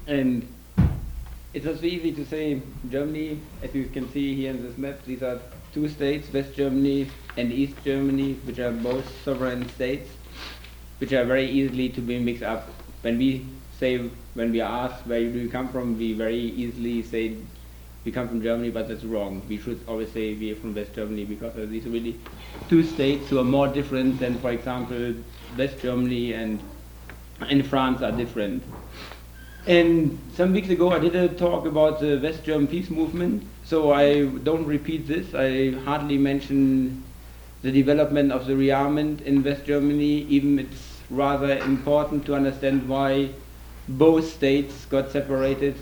And it's also easy to say Germany, as you can see here in this map, these are two states, West Germany and East Germany, which are both sovereign states, which are very easily to be mixed up. When we are asked where do you come from, we very easily say we come from Germany, but that's wrong. We should always say we are from West Germany, because these are really two states who are more different than, for example, West Germany and France are different. And some weeks ago I did a talk about the West German peace movement, so I don't repeat this. I hardly mention the development of the rearmament in West Germany, even it's rather important to understand why both states got separated.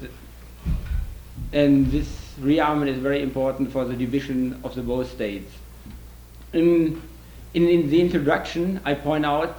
And this rearmament is very important for the division of the both states. In the introduction, I point out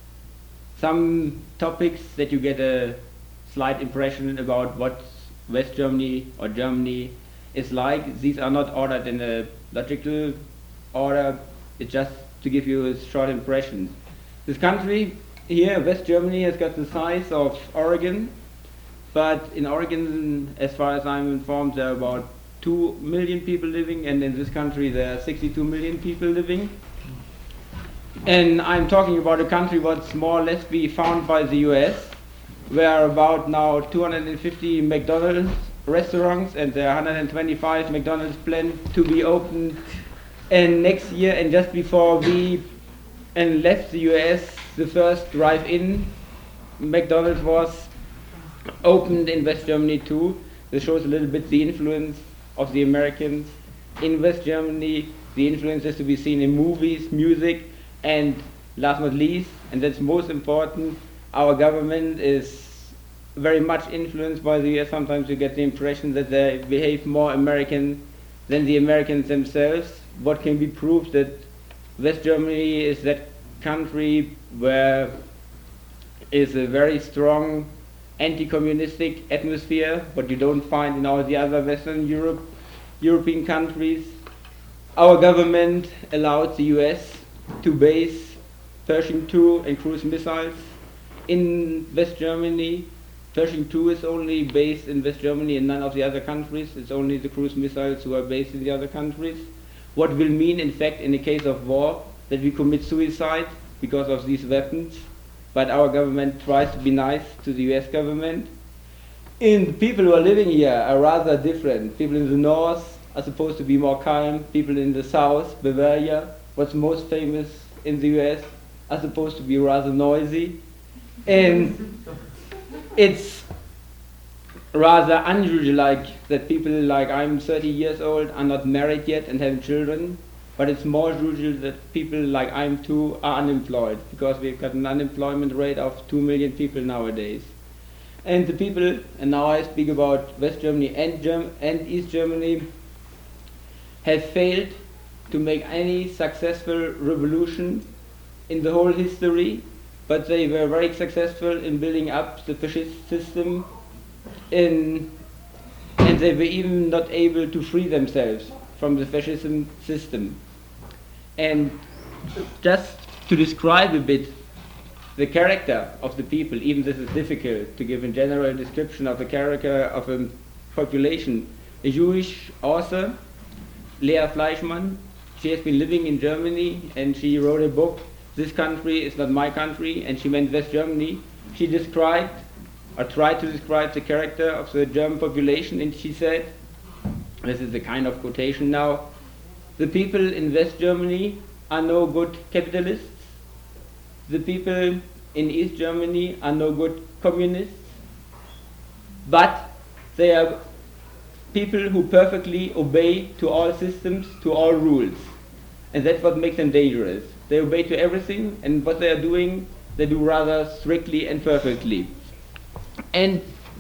some topics that you get a slight impression about what West Germany or Germany is like. These are not ordered in a logical order, it's just to give you a short impression. This country here, West Germany, has got the size of Oregon, but in Oregon, as far as I'm informed, there are about 2 million people living, and in this country there are 62 million people living. And I'm talking about a country what's more or less be found by the US, where about now 250 McDonald's restaurants, and there are 125 McDonald's planned to be opened. And next year, and just before we left the US, the first drive-in McDonald's was opened in West Germany too. This shows a little bit the influence of the Americans in West Germany. The influence is to be seen in movies, music, and last but not least, and that's most important, our government is very much influenced by the US. Sometimes you get the impression that they behave more American than the Americans themselves. What can be proved that West Germany is that country where is a very strong anti-communistic atmosphere, what you don't find in all the other Western European countries. Our government allowed the US to base Pershing II and cruise missiles in West Germany. Pershing II is only based in West Germany and none of the other countries. It's only the cruise missiles who are based in the other countries. What will mean, in fact, in the case of war, that we commit suicide because of these weapons. But our government tries to be nice to the US government. And the people who are living here are rather different. People in the north are supposed to be more calm. People in the south, Bavaria, what's most famous in the US, are supposed to be rather noisy. And it's rather unusual that people like I'm 30 years old are not married yet and have children, but it's more usual that people like I'm too are unemployed, because we've got an unemployment rate of 2 million people nowadays. And the people, and now I speak about West Germany and East Germany, have failed to make any successful revolution in the whole history, but they were very successful in building up the fascist system, and they were even not able to free themselves from the fascism system. And just to describe a bit the character of the people, even this is difficult to give a general description of the character of a population. A Jewish author, Lea Fleischmann, she has been living in Germany and she wrote a book, This Country is Not My Country, and she went West Germany. She described, or tried to describe, the character of the German population, and she said, this is a kind of quotation now, the people in West Germany are no good capitalists, the people in East Germany are no good communists, but they are people who perfectly obey to all systems, to all rules. And that's what makes them dangerous. They obey to everything, and what they are doing, they do rather strictly and perfectly. And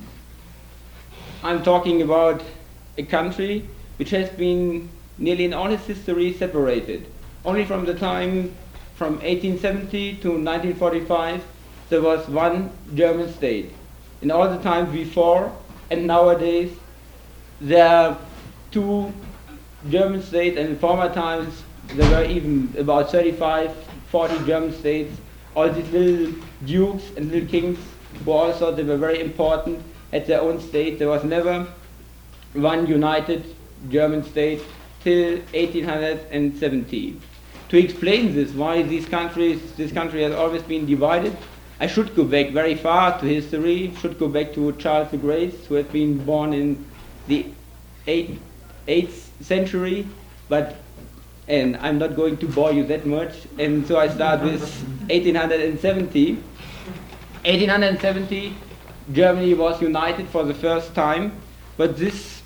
I'm talking about a country which has been nearly in all its history separated. Only from the time from 1870 to 1945 there was one German state. In all the time before and nowadays there are two German states, and in former times there were even about 35, 40 German states. All these little dukes and little kings who all thought they were very important, had their own state. There was never one united German state till 1870. To explain this, why this country has always been divided, I should go back very far to history, should go back to Charles the Great, who had been born in the 8th century, and I'm not going to bore you that much, and so I start with 1870. 1870, Germany was united for the first time, but this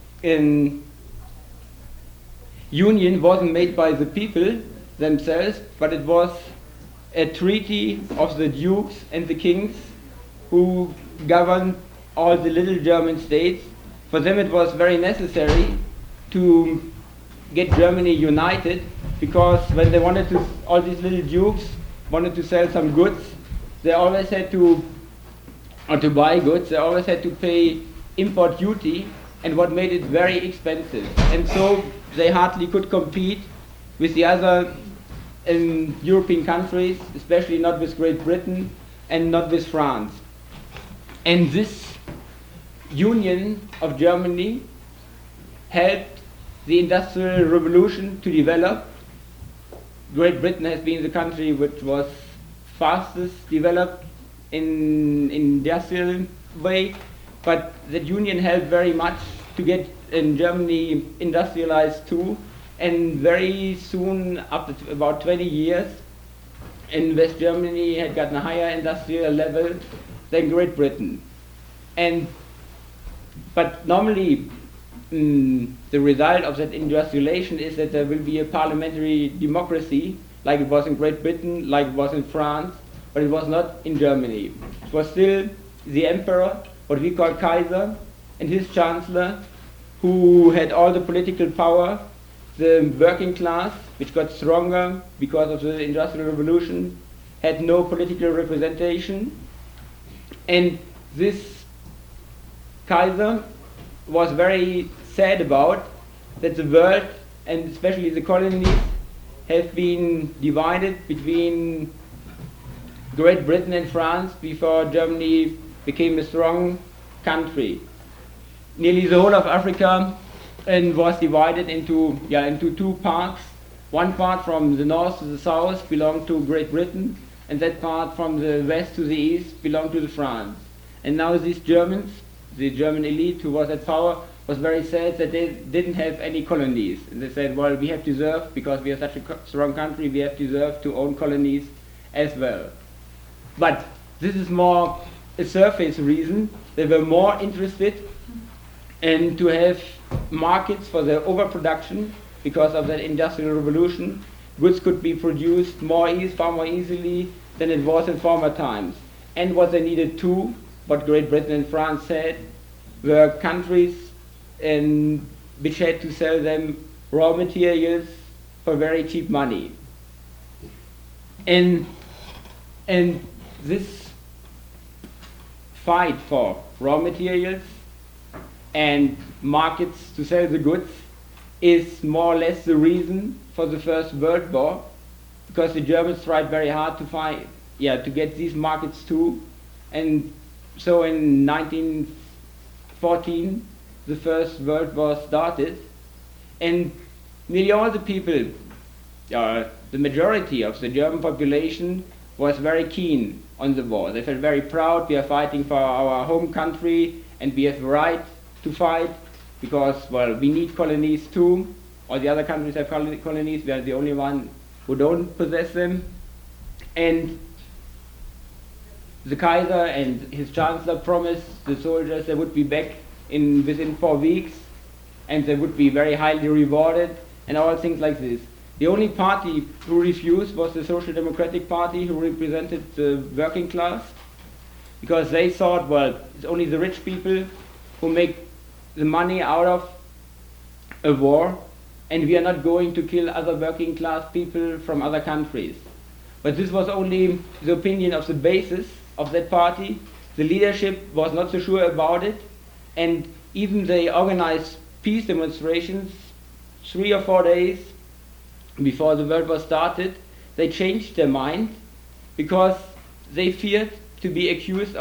union wasn't made by the people themselves, but it was a treaty of the dukes and the kings who governed all the little German states. For them it was very necessary to get Germany united, because when they wanted to, all these little dukes wanted to sell some goods, they always had to, or to buy goods, they always had to pay import duty, and what made it very expensive. And so they hardly could compete with the other European countries, especially not with Great Britain and not with France. And this union of Germany helped the Industrial Revolution to develop. Great Britain has been the country which was fastest developed in industrial way, but that union helped very much to get Germany industrialized too, and very soon, after about 20 years, in West Germany had gotten a higher industrial level than Great Britain. But normally the result of that industrialization is that there will be a parliamentary democracy, like it was in Great Britain, like it was in France, but it was not in Germany. It was still the emperor, what we call Kaiser, and his chancellor, who had all the political power. The working class, which got stronger because of the Industrial Revolution, had no political representation. And this Kaiser was very sad about that the world, and especially the colonies, have been divided between Great Britain and France before Germany became a strong country. Nearly the whole of Africa was divided into two parts. One part from the north to the south belonged to Great Britain, and that part from the west to the east belonged to France. And now these Germans, the German elite who was at power, was very sad that they didn't have any colonies. And they said, well, we have deserved, because we are such a strong country, we have deserved to own colonies as well. But this is more a surface reason. They were more interested in to have markets for their overproduction. Because of that Industrial Revolution, goods could be produced far more easily than it was in former times. And what they needed too, what Great Britain and France had, were countries which had to sell them raw materials for very cheap money. And this fight for raw materials and markets to sell the goods is more or less the reason for the First World War, because the Germans tried very hard to get these markets too. And so in 1914 the First World War started, and nearly all the people, the majority of the German population, was very keen on the war. They felt very proud. We are fighting for our home country and we have the right to fight, because, well, we need colonies too. All the other countries have colonies. We are the only one who don't possess them. And the Kaiser and his chancellor promised the soldiers they would be back within 4 weeks, and they would be very highly rewarded, and all things like this. The only party who refused was the Social Democratic Party, who represented the working class, because they thought, well, it's only the rich people who make the money out of a war, and we are not going to kill other working class people from other countries. But this was only the opinion of the basis of that party. The leadership was not so sure about it, and even they organized peace demonstrations 3 or 4 days before the World War started. They changed their mind because they feared to be accused of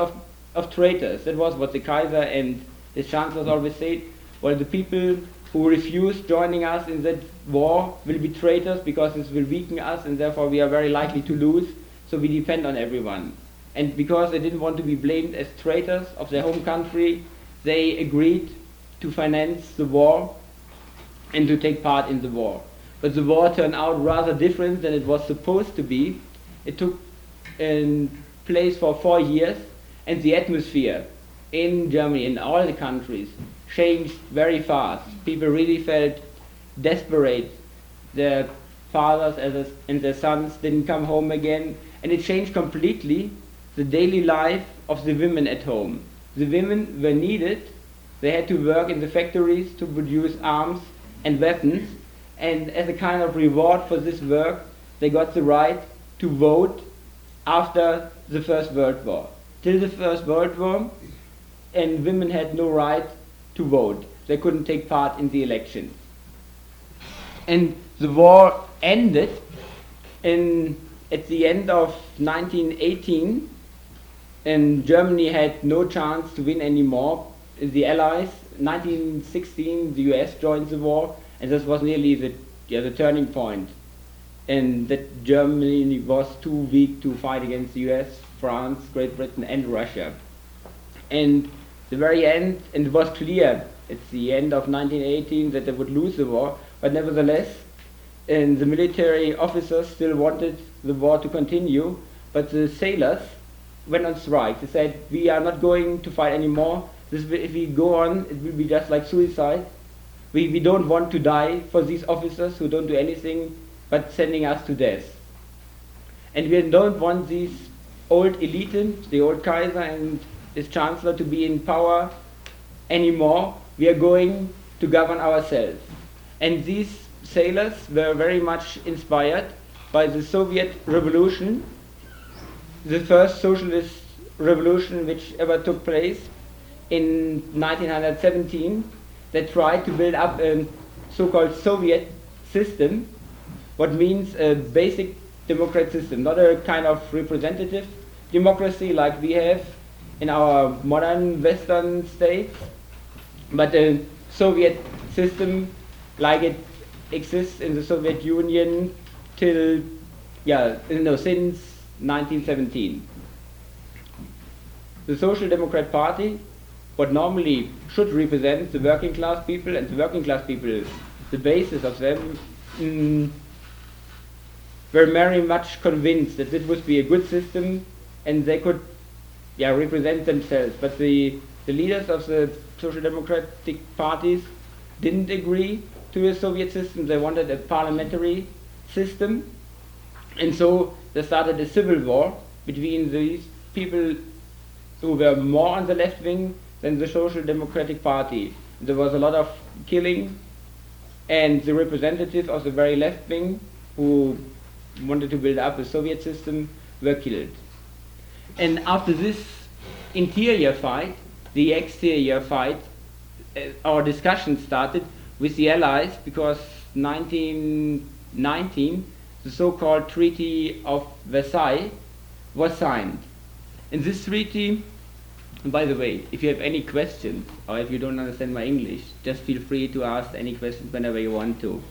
of traitors. That was what the Kaiser and his chancellors always said. Well, the people who refuse joining us in that war will be traitors because this will weaken us and therefore we are very likely to lose, so we depend on everyone. And because they didn't want to be blamed as traitors of their home country, they agreed to finance the war and to take part in the war. But the war turned out rather different than it was supposed to be. It took place for 4 years, and the atmosphere in Germany, in all the countries, changed very fast. People really felt desperate. Their fathers and their sons didn't come home again, and it changed completely the daily life of the women at home. The women were needed. They had to work in the factories to produce arms and weapons, and as a kind of reward for this work, they got the right to vote after the First World War. Till the First World War, and women had no right to vote. They couldn't take part in the elections. And the war ended at the end of 1918, and Germany had no chance to win anymore. The Allies, 1916, the US joined the war, and this was nearly the turning point. And that Germany was too weak to fight against the US, France, Great Britain, and Russia. And the very end, and it was clear at the end of 1918 that they would lose the war, but nevertheless, and the military officers still wanted the war to continue, but the sailors went on strike. They said, we are not going to fight anymore. If we go on, it will be just like suicide. We don't want to die for these officers who don't do anything but sending us to death. And we don't want these old elite, the old Kaiser and his chancellor, to be in power anymore. We are going to govern ourselves. And these sailors were very much inspired by the Soviet Revolution, the first socialist revolution which ever took place in 1917, that tried to build up a so-called Soviet system, what means a basic democratic system, not a kind of representative democracy like we have in our modern Western states, but a Soviet system like it exists in the Soviet Union since 1917. The Social Democrat Party, what normally should represent the working class people, and the working class people, the basis of them, were very much convinced that it would be a good system and they could represent themselves. But the leaders of the Social Democratic parties didn't agree to a Soviet system. They wanted a parliamentary system, and so they started a civil war between these people who were more on the left wing than the Social Democratic Party. There was a lot of killing, and the representatives of the very left wing who wanted to build up a Soviet system were killed. And after this interior fight, the exterior fight, our discussion started with the Allies, because 1919, the so-called Treaty of Versailles was signed. In this treaty, and by the way, if you have any questions, or if you don't understand my English, just feel free to ask any questions whenever you want to.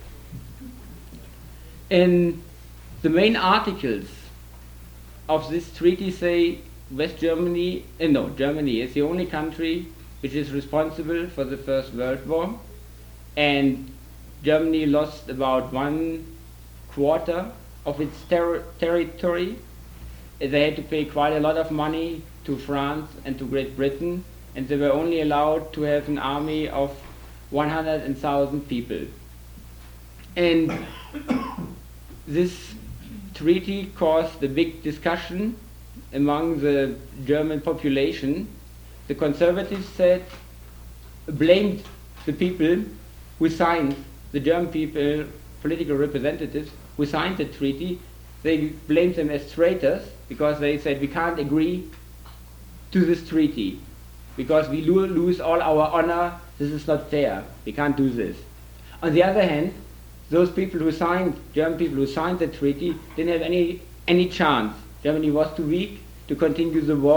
And the main articles of this treaty say Germany is the only country which is responsible for the First World War, and Germany lost about 1/4 of its territory. They had to pay quite a lot of money to France and to Great Britain, and they were only allowed to have an army of 100,000 people. And this treaty caused a big discussion among the German population. The conservatives blamed the people who signed, the German people, political representatives who signed the treaty. They blamed them as traitors because they said, we can't agree to this treaty because we lose all our honor. This is not fair. We can't do this. On the other hand, those people who signed, German people who signed the treaty, didn't have any chance. Germany was too weak to continue the war,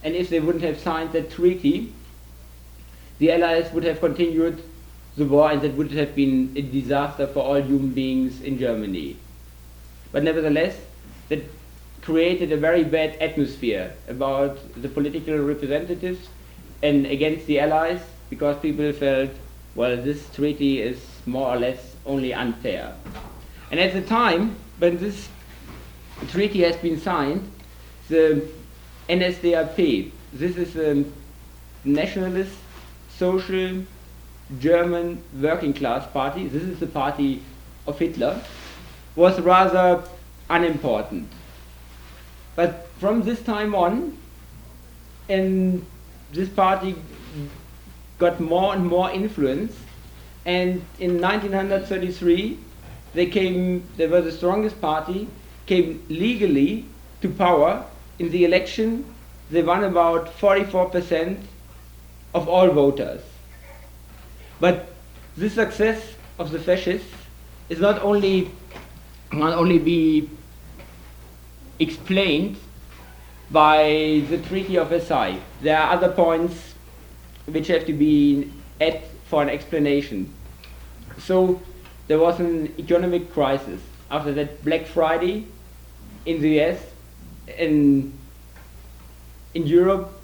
and if they wouldn't have signed that treaty, the Allies would have continued the war, and that would have been a disaster for all human beings in Germany. But nevertheless, that created a very bad atmosphere about the political representatives and against the Allies, because people felt, well, this treaty is more or less only unfair. And at the time when this treaty has been signed, the NSDAP, this is a nationalist, social, German working class party, this is the party of Hitler, was rather unimportant. But from this time on, and this party got more and more influence, and in 1933 they were the strongest party, came legally to power. In the election they won about 44% of all voters. But this success of the fascists is not only be explained by the Treaty of Versailles. There are other points which have to be added for an explanation. So there was an economic crisis. After that Black Friday in the US, in Europe,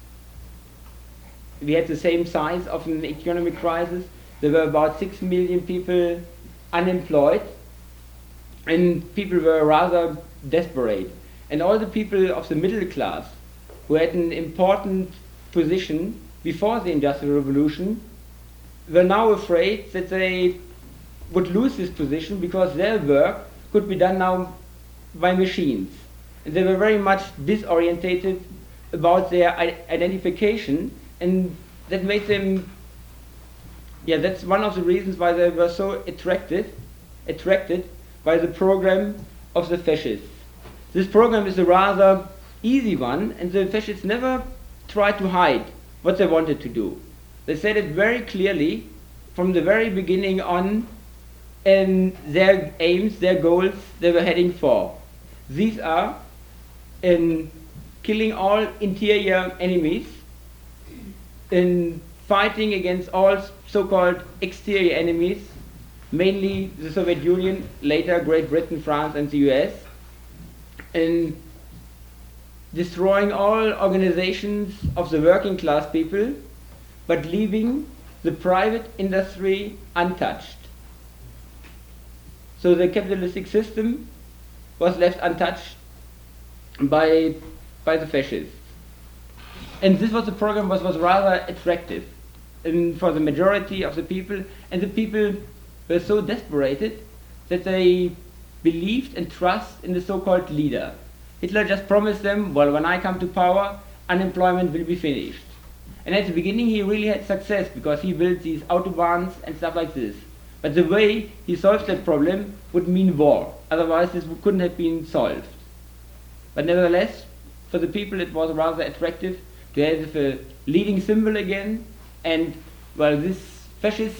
we had the same size of an economic crisis. There were about 6 million people unemployed, and people were rather desperate. And all the people of the middle class who had an important position before the Industrial Revolution were now afraid that they would lose this position because their work could be done now by machines. And they were very much disorientated about their identification, and that made them, that's one of the reasons why they were so attracted by the program of the fascists. This program is a rather easy one, and the fascists never tried to hide what they wanted to do. They said it very clearly from the very beginning on, and their aims, their goals they were heading for. These are in killing all interior enemies, in fighting against all so-called exterior enemies, mainly the Soviet Union, later Great Britain, France and the US, in destroying all organizations of the working class people, but leaving the private industry untouched. So the capitalistic system was left untouched by the fascists. And this was the program was rather attractive for the majority of the people, and the people were so desperate that they believed and trust in the so-called leader. Hitler just promised them, well, when I come to power, unemployment will be finished. And at the beginning he really had success because he built these autobahns and stuff like this. But the way he solved that problem would mean war, otherwise this couldn't have been solved. But nevertheless, for the people it was rather attractive to have a leading symbol again, and well, this fascist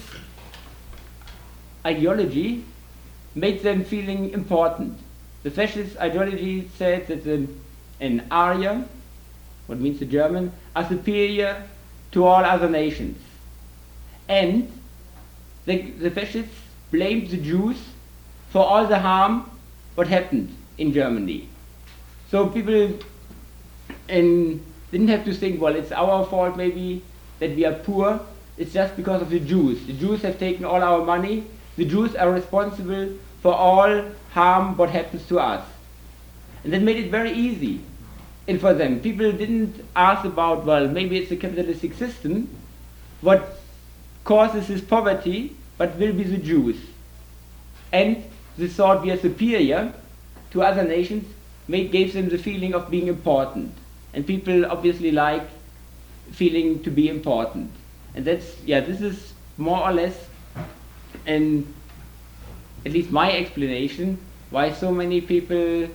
ideology made them feeling important. The fascist ideology said that an Arya, what means the German, are superior to all other nations. And the fascists blamed the Jews for all the harm what happened in Germany. So people didn't have to think, well, it's our fault maybe that we are poor, it's just because of the Jews. The Jews have taken all our money, the Jews are responsible for all harm what happens to us. And that made it very easy. And for them, people didn't ask about, well, maybe it's a capitalistic system, what causes this poverty, but will be the Jews. And the thought we are superior to other nations gave them the feeling of being important. And people obviously like feeling to be important. And that's, this is more or less, and at least my explanation, why so many people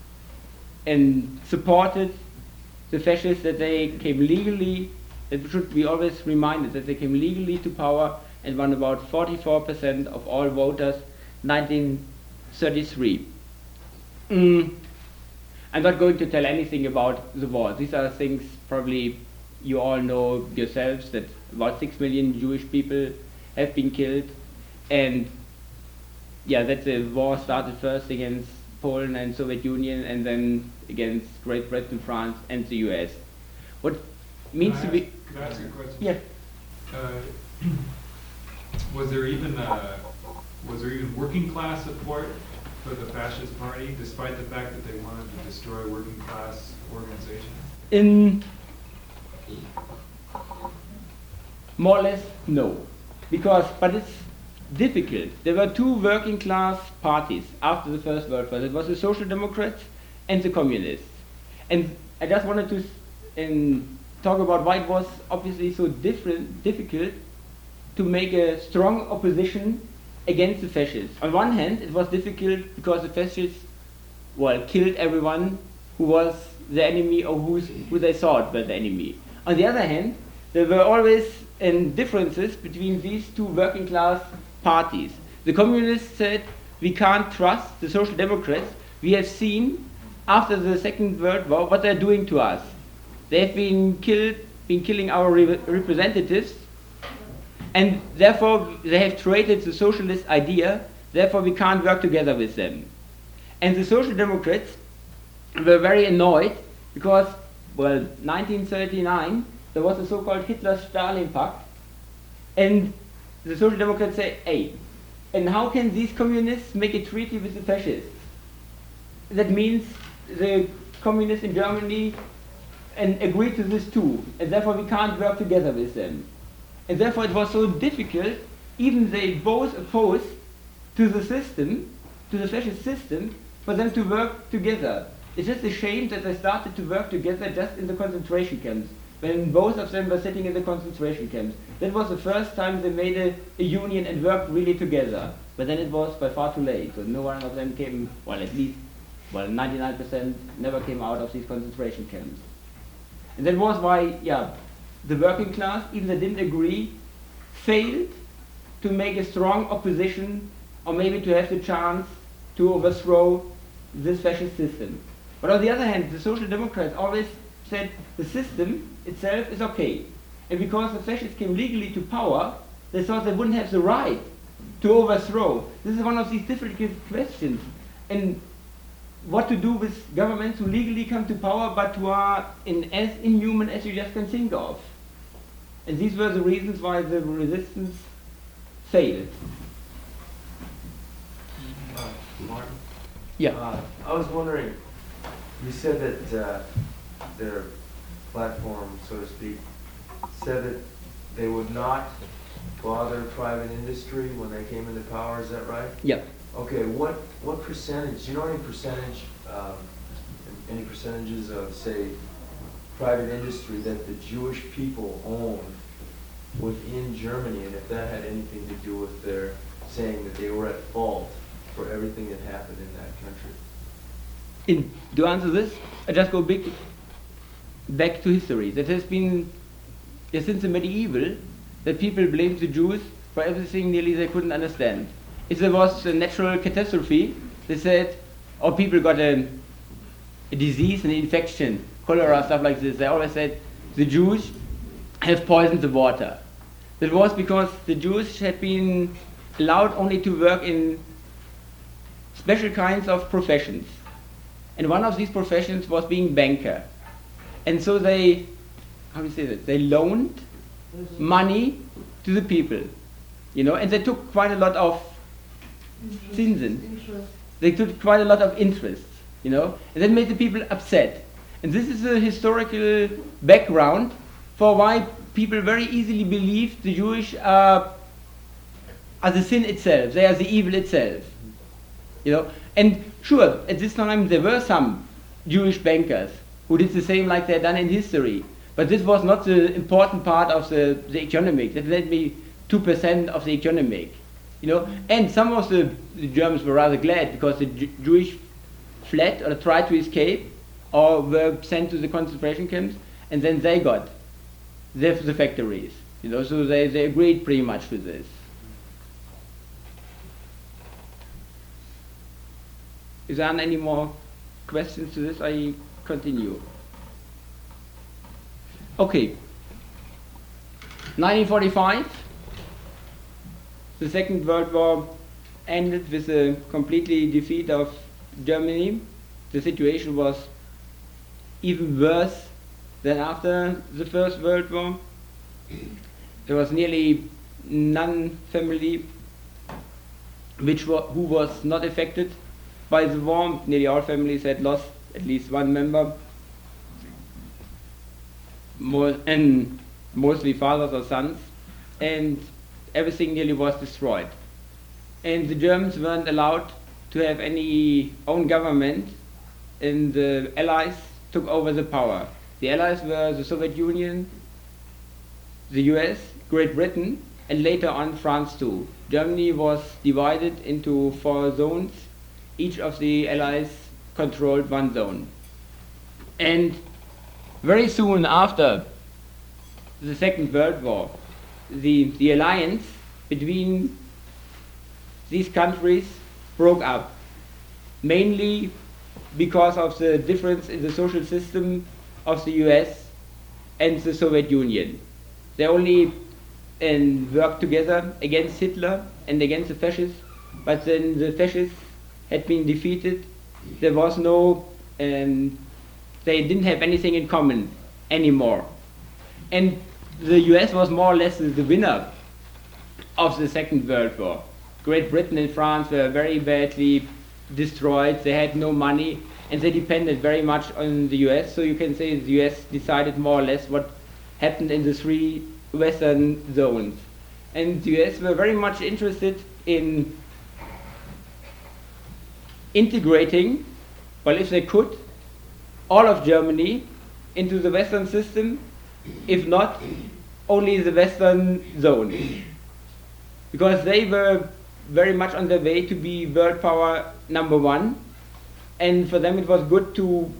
supported the fascists, that they came legally, that should be always reminded, that they came legally to power and won about 44% of all voters, 1933. I'm not going to tell anything about the war. These are things probably you all know yourselves, that about 6 million Jewish people have been killed, and yeah, that the war started first against Poland and Soviet Union, and then against Great Britain, France, and the US. What means to be... Could I ask you a question? Yeah. Was there even working class support for the fascist party, despite the fact that they wanted to destroy working class organizations? More or less, no. But it's difficult. There were two working class parties after the First World War. It was the Social Democrats and the Communists. And I just wanted to talk about why it was obviously so difficult to make a strong opposition against the fascists. On one hand, it was difficult because the fascists, killed everyone who was the enemy or who they thought were the enemy. On the other hand, there were always differences between these two working class parties. The Communists said, we can't trust the Social Democrats. We have seen after the Second World War what they're doing to us. They have been killing our representatives, and therefore they have traded the socialist idea, therefore we can't work together with them. And the Social Democrats were very annoyed because, 1939, there was the so-called Hitler-Stalin Pact, and the Social Democrats say, hey, and how can these communists make a treaty with the fascists? That means the communists in Germany agree to this too, and therefore we can't work together with them. And therefore it was so difficult, even they both opposed to the system, to the fascist system, for them to work together. It's just a shame that they started to work together just in the concentration camps, when both of them were sitting in the concentration camps. That was the first time they made a union and worked really together. But then it was by far too late, so no one of them came, 99% never came out of these concentration camps. And that was why, the working class, even they didn't agree, failed to make a strong opposition, or maybe to have the chance to overthrow this fascist system. But on the other hand, the Social Democrats always said the system itself is okay. And because the fascists came legally to power, they thought they wouldn't have the right to overthrow. This is one of these difficult questions. And what to do with governments who legally come to power but who are as inhuman as you just can think of. And these were the reasons why the resistance failed. Martin? Yeah. I was wondering, you said that their platform, so to speak, said that they would not bother private industry when they came into power, is that right? Yeah. Okay, what percentage, do you know any percentages of, say, private industry that the Jewish people own within Germany, and if that had anything to do with their saying that they were at fault for everything that happened in that country? To answer this, I just go back to history. That has been, since the medieval, that people blamed the Jews for everything nearly they couldn't understand. If there was a natural catastrophe, they said, or people got a disease, an infection, cholera, stuff like this, they always said, the Jews have poisoned the water. That was because the Jews had been allowed only to work in special kinds of professions. And one of these professions was being banker. And so they, they loaned money to the people, and they took quite a lot of Zinsen. They took quite a lot of interest, and that made the people upset. And this is a historical background for why people very easily believe the Jewish are the sin itself, they are the evil itself. And sure, at this time there were some Jewish bankers who did the same like they've done in history. But this was not the important part of the economic. That led me 2% of the economic. And some of the Germans were rather glad because the Jewish fled or tried to escape or were sent to the concentration camps, and then they got the factories. So they agreed pretty much with this. Is there any more questions to this, I continue. Okay. 1945, the Second World War ended with a completely defeat of Germany. The situation was even worse than after the First World War. There was nearly none family who was not affected by the war. Nearly all families had lost at least one member, and mostly fathers or sons, and everything nearly was destroyed. And the Germans weren't allowed to have any own government, and the Allies took over the power. The Allies were the Soviet Union, the US, Great Britain, and later on France too. Germany was divided into 4 zones. Each of the Allies controlled one zone. And very soon after the Second World War, the alliance between these countries broke up, mainly because of the difference in the social system of the US and the Soviet Union. They only worked together against Hitler and against the fascists, but then the fascists had been defeated. There was no, they didn't have anything in common anymore. And the US was more or less the winner of the Second World War. Great Britain and France were very badly destroyed. They had no money, and they depended very much on the US. So you can say the US decided more or less what happened in the 3 Western zones. And the US were very much interested in integrating, well, if they could, all of Germany into the Western system, if not only the Western zone. Because they were very much on their way to be world power #1, and for them it was good to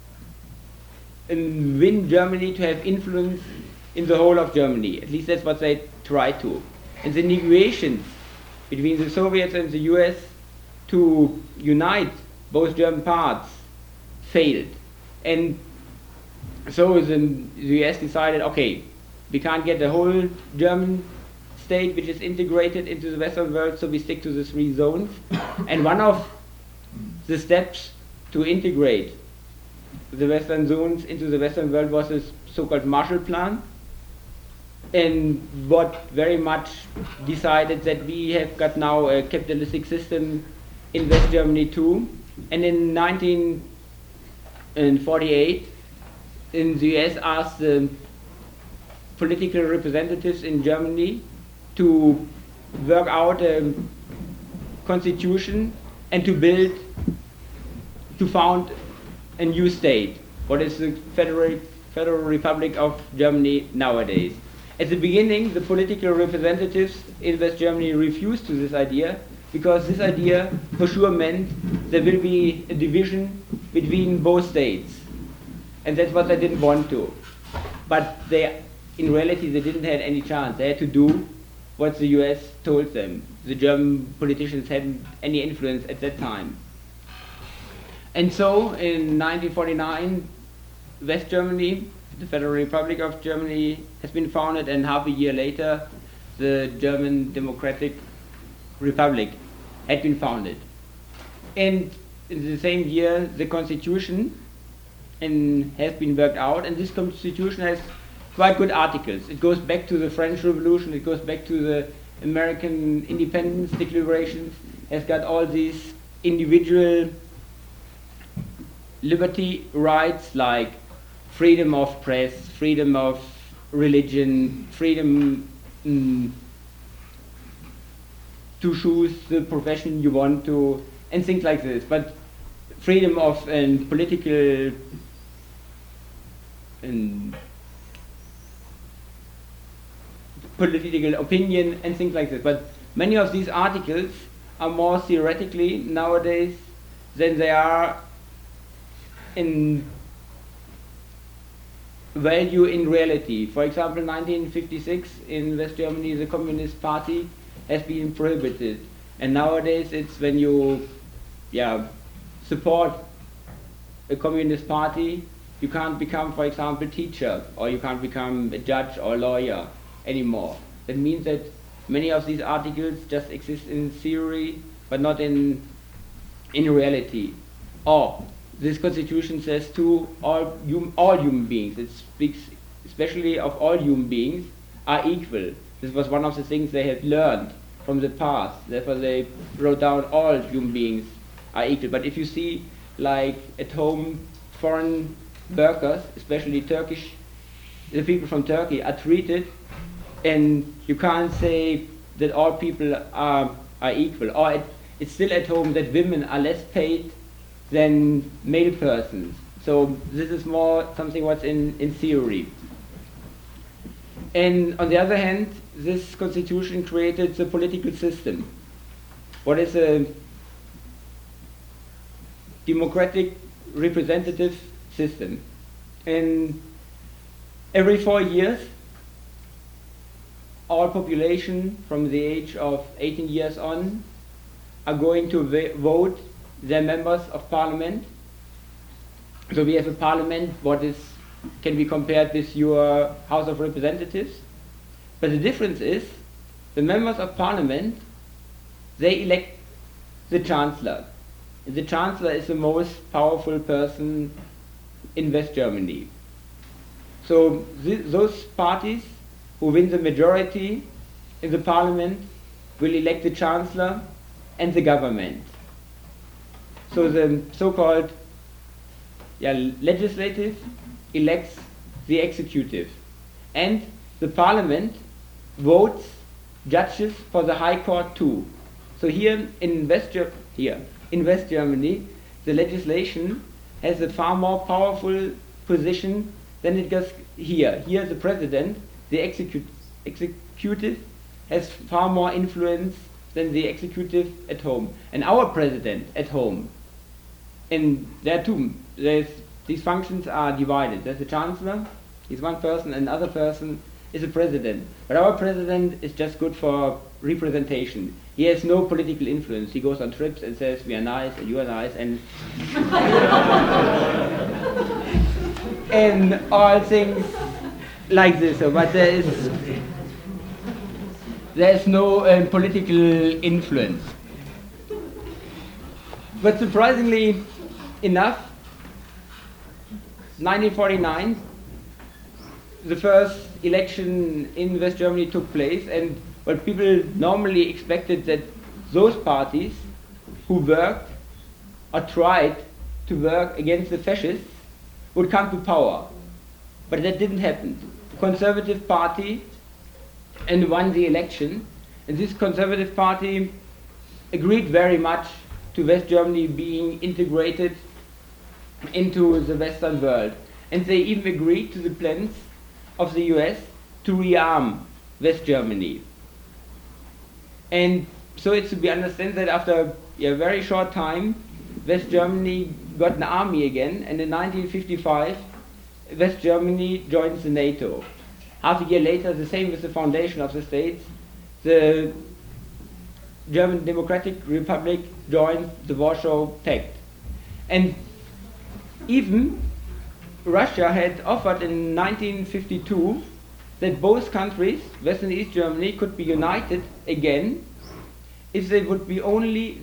win Germany, to have influence in the whole of Germany. At least that's what they tried to. And the negotiations between the Soviets and the US to unite both German parts failed. And so the US decided, okay, we can't get the whole German state which is integrated into the Western world, so we stick to the 3 zones. And one of the steps to integrate the Western zones into the Western world was this so-called Marshall Plan, and what very much decided that we have got now a capitalistic system in West Germany too. And in 1948, in the US asked the political representatives in Germany to work out a constitution and to found a new state, what is the Federal Republic of Germany nowadays. At the beginning, the political representatives in West Germany refused to this idea, because this idea for sure meant there will be a division between both states. And that's what they didn't want to. But in reality, they didn't have any chance. They had to do what the US told them. The German politicians hadn't any influence at that time. And so, in 1949, West Germany, the Federal Republic of Germany, has been founded, and half a year later, the German Democratic Republic had been founded. And in the same year, the Constitution has been worked out, and this Constitution has quite good articles. It goes back to the French Revolution, it goes back to the American Independence Declarations, has got all these individual liberty rights like freedom of press, freedom of religion, freedom to choose the profession you want to, and things like this. But freedom of political opinion and things like this. But many of these articles are more theoretically nowadays than they are in value in reality. For example, 1956 in West Germany, the Communist Party has been prohibited, and nowadays it's when you support a communist party, you can't become, for example, teacher, or you can't become a judge or lawyer anymore. That means that many of these articles just exist in theory, but not in reality. Or this constitution says to all human beings, it speaks especially of all human beings, are equal. This was one of the things they had learned from the past. Therefore they wrote down all human beings are equal. But if you see, like at home, foreign workers, especially the people from Turkey are treated, and you can't say that all people are equal. Or it's still at home that women are less paid than male persons. So this is more something what's in theory. And on the other hand, this constitution created the political system. What is a democratic representative system? And every 4 years, all population from the age of 18 years on are going to vote their members of parliament. So we have a parliament what can be compared with your House of Representatives. But the difference is, the members of parliament, they elect the chancellor. And the chancellor is the most powerful person in West Germany. So those parties who win the majority in the parliament will elect the chancellor and the government. So the so-called legislative elects the executive, and the parliament votes judges for the high court too. So here in West Germany, the legislation has a far more powerful position than it does here. Here the president, the executive, has far more influence than the executive at home. And our president at home, and there too, these functions are divided. There's the chancellor, he's one person, and another person is the president. But our president is just good for representation. He has no political influence. He goes on trips and says, we are nice and you are nice, and and all things like this. So, but there is no political influence. But surprisingly enough, 1949, the first election in West Germany took place, and what people normally expected that those parties who worked or tried to work against the fascists would come to power. But that didn't happen. The Conservative Party and won the election, and this Conservative Party agreed very much to West Germany being integrated into the Western world. And they even agreed to the plans of the US to rearm West Germany. And so it's to be understood that after a very short time, West Germany got an army again, and in 1955, West Germany joins the NATO. Half a year later, the same with the foundation of the states, the German Democratic Republic joined the Warsaw Pact. And even Russia had offered in 1952 that both countries, West and East Germany, could be united again if there would be only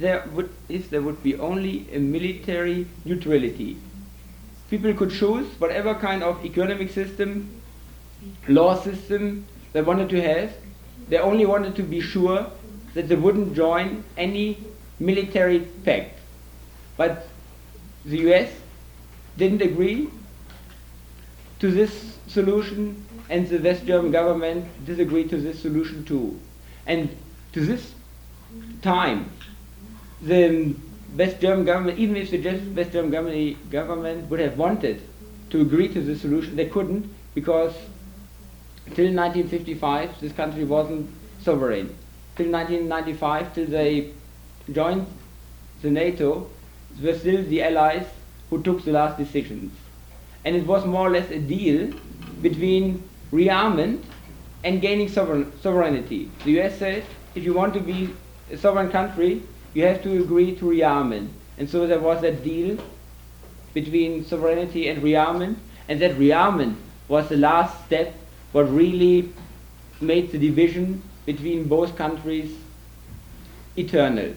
a military neutrality. People could choose whatever kind of economic system, law system they wanted to have. They only wanted to be sure that they wouldn't join any military pact. But the US didn't agree to this solution, and the West German government disagreed to this solution too. And to this time, the West German government, even if the West German government would have wanted to agree to this solution, they couldn't, because till 1955 this country wasn't sovereign. Till 1995, till they joined the NATO, they were still the allies who took the last decisions. And it was more or less a deal between rearmament and gaining sovereignty. The US said, if you want to be a sovereign country, you have to agree to rearmament. And so there was that deal between sovereignty and rearmament, and that rearmament was the last step what really made the division between both countries eternal.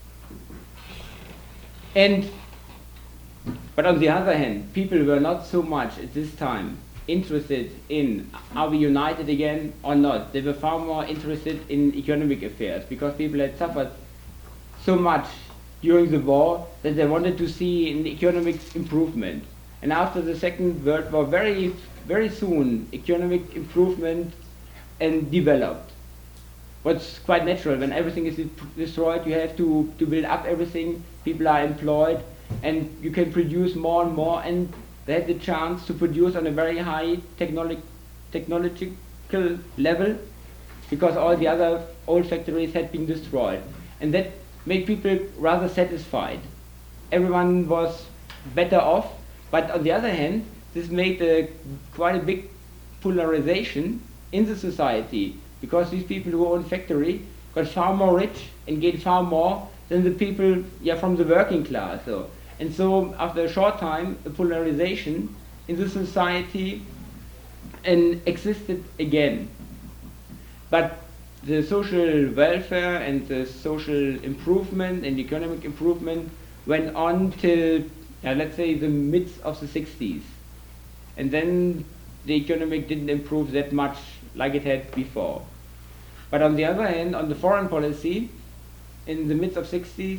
But on the other hand, people were not so much at this time interested in are we united again or not. They were far more interested in economic affairs, because people had suffered so much during the war that they wanted to see an economic improvement. And after the Second World War, very, very soon, economic improvement and developed. What's quite natural, when everything is destroyed, you have to build up everything, people are employed, and you can produce more and more, and they had the chance to produce on a very high technological level, because all the other old factories had been destroyed. And that made people rather satisfied. Everyone was better off, but on the other hand, this made quite a big polarization in the society, because these people who own factory got far more rich and gained far more than the people from the working class. And so after a short time, a polarization in the society existed again. But the social welfare and the social improvement and economic improvement went on till, let's say, the midst of the 60s. And then the economic didn't improve that much like it had before. But on the other hand, on the foreign policy, in the midst of 60s,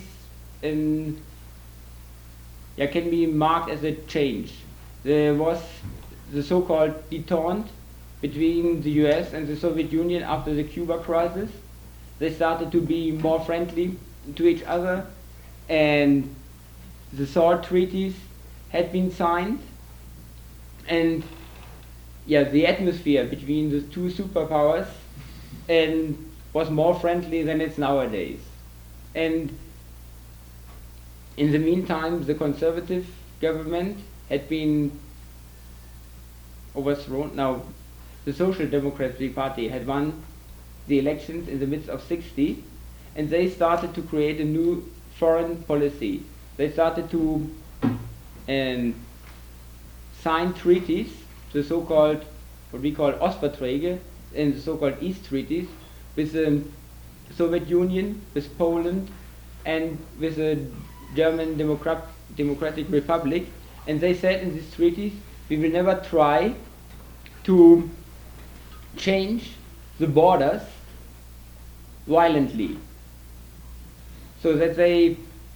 can be marked as a change. There was the so-called détente between the US and the Soviet Union after the Cuba crisis. They started to be more friendly to each other, and the SALT treaties had been signed, and the atmosphere between the two superpowers was more friendly than it's nowadays. And in the meantime, the conservative government had been overthrown. Now, the Social Democratic Party had won the elections in the midst of 60, and they started to create a new foreign policy. They started to sign treaties, the so-called, what we call Ostverträge, and the so-called East treaties, with the Soviet Union, with Poland, and with the German Democratic Republic. And they said in these treaties, we will never try to change the borders violently, so that they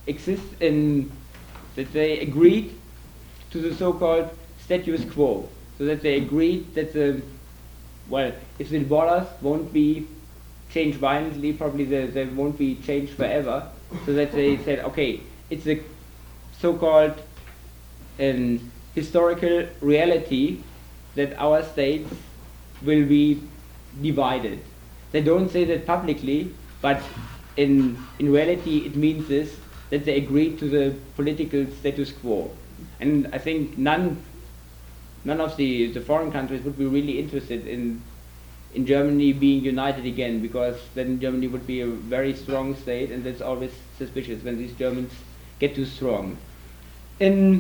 that they agreed to the so-called status quo, so that they agreed that if the borders won't be changed violently, probably they won't be changed forever, so that they said, okay, it's a so-called historical reality that our states will be divided. They don't say that publicly, but in reality it means this, that they agreed to the political status quo. And I think none of the foreign countries would be really interested in Germany being united again, because then Germany would be a very strong state, and that's always suspicious when these Germans get too strong. And